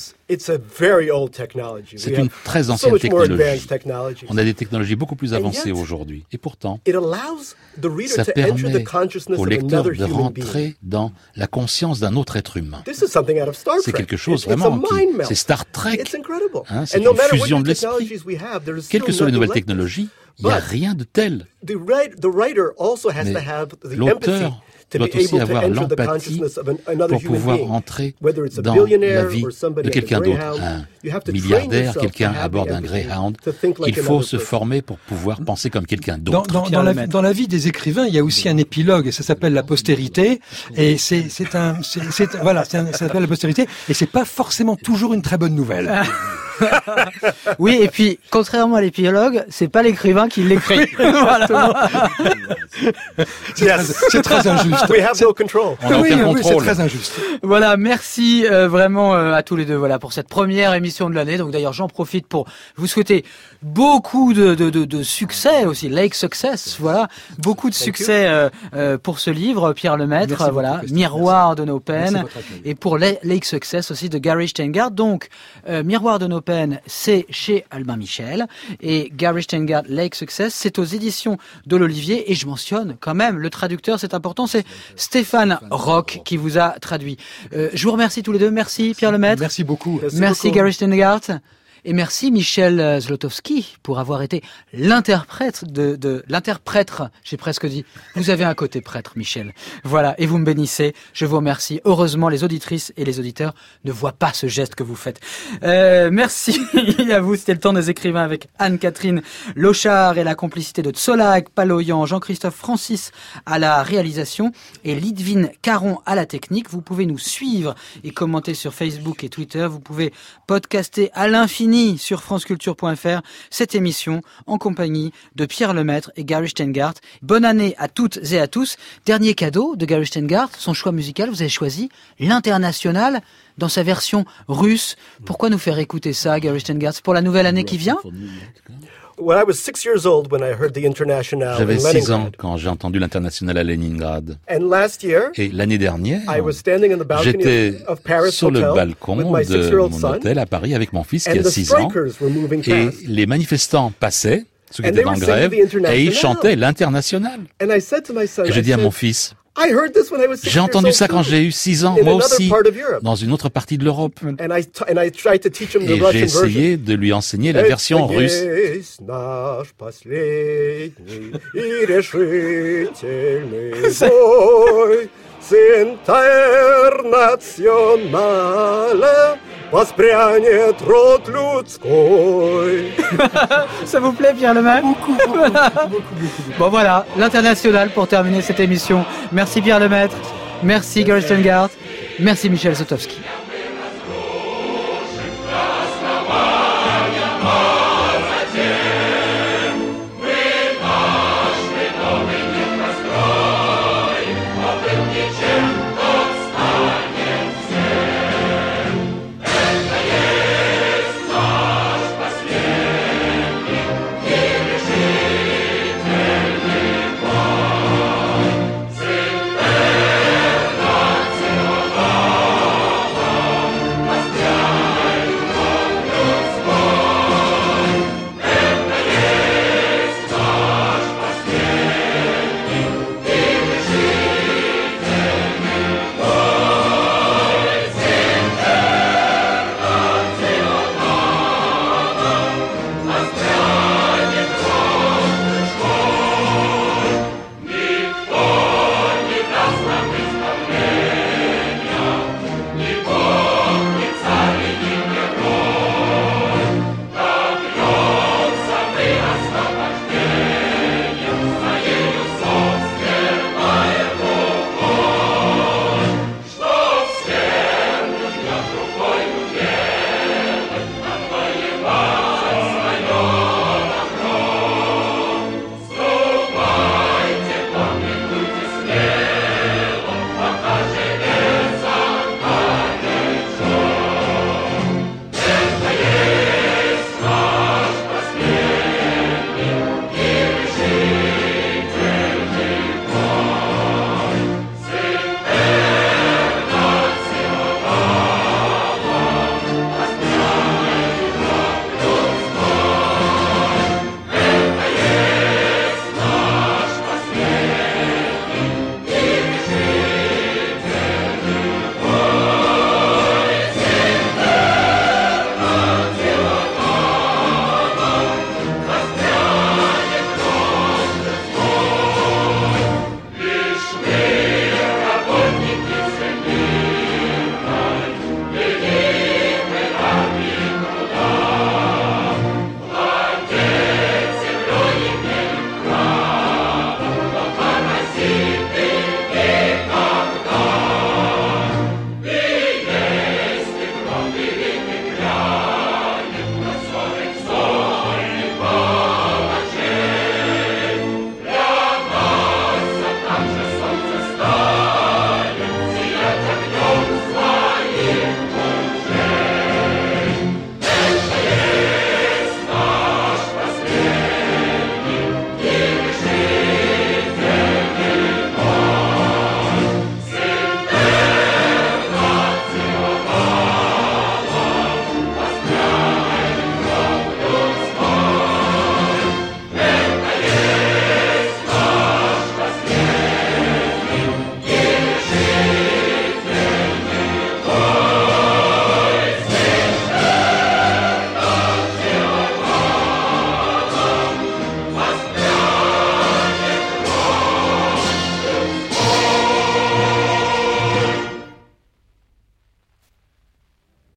c'est une très ancienne technologie. On a des technologies beaucoup plus avancées aujourd'hui. Et pourtant, ça permet au lecteur de rentrer dans la conscience d'un autre être humain. C'est quelque chose vraiment c'est Star Trek. C'est une fusion de l'esprit. Quelles que soient les nouvelles technologies, il n'y a rien de tel. Mais l'auteur doit aussi avoir l'empathie pour pouvoir entrer dans la vie de quelqu'un d'autre, un milliardaire, quelqu'un à bord d'un Greyhound. Il faut se former pour pouvoir penser comme quelqu'un d'autre. Dans la vie des écrivains, il y a aussi un épilogue, et ça s'appelle la postérité, et ça s'appelle la postérité, et c'est pas forcément toujours une très bonne nouvelle. Oui, et puis, contrairement à l'épilogue, c'est pas l'écrivain qui l'écrit. Voilà. C'est très injuste. We have no control. On n'a aucun contrôle. C'est très injuste. Voilà, merci vraiment à tous les deux pour cette première émission de l'année. Donc d'ailleurs, j'en profite pour vous souhaiter beaucoup de succès aussi, Lake Success, beaucoup de succès pour ce livre, Pierre Lemaître, Miroir de nos peines, et pour Lake Success aussi de Gary Shteyngart. Donc, Miroir de nos peines, c'est chez Albin Michel, et Gary Shteyngart, Lake Success, c'est aux éditions de l'Olivier, et je mentionne quand même, le traducteur, c'est important, c'est Stéphane Roch qui vous a traduit. Je vous remercie tous les deux. Merci Pierre Lemaître. Merci beaucoup. Merci Gary Shteyngart. Et merci Michel Zlotowski pour avoir été l'interprète l'interprètre, j'ai presque dit. Vous avez un côté prêtre, Michel. Voilà, et vous me bénissez. Je vous remercie. Heureusement, les auditrices et les auditeurs ne voient pas ce geste que vous faites. Merci à vous. C'était le temps des écrivains avec Anne-Catherine Lochard et la complicité de Tsolag Paloyan, Jean-Christophe Francis à la réalisation et Lidvine Caron à la technique. Vous pouvez nous suivre et commenter sur Facebook et Twitter. Vous pouvez podcaster à l'infini sur franceculture.fr cette émission en compagnie de Pierre Lemaître et Gary Shteyngart. Bonne année à toutes et à tous. Dernier cadeau de Gary Shteyngart, son choix musical, vous avez choisi l'International dans sa version russe. Pourquoi nous faire écouter ça, Gary Shteyngart? C'est pour la nouvelle année qui vient? J'avais 6 ans quand j'ai entendu l'International à Leningrad. Et l'année dernière, j'étais sur le balcon de mon hôtel à Paris avec mon fils qui a 6 ans. Et les manifestants passaient, ceux qui étaient en grève, et ils chantaient l'International. Et j'ai dit à mon fils, j'ai entendu ça quand j'ai eu 6 ans, moi aussi, dans une autre partie de l'Europe. Et j'ai essayé de lui enseigner la version russe. Ça vous plaît, Pierre Lemaître? Beaucoup. Bon voilà, l'International pour terminer cette émission. Merci Pierre Lemaître, merci Gary Shteyngart, merci Michel Zlotowski.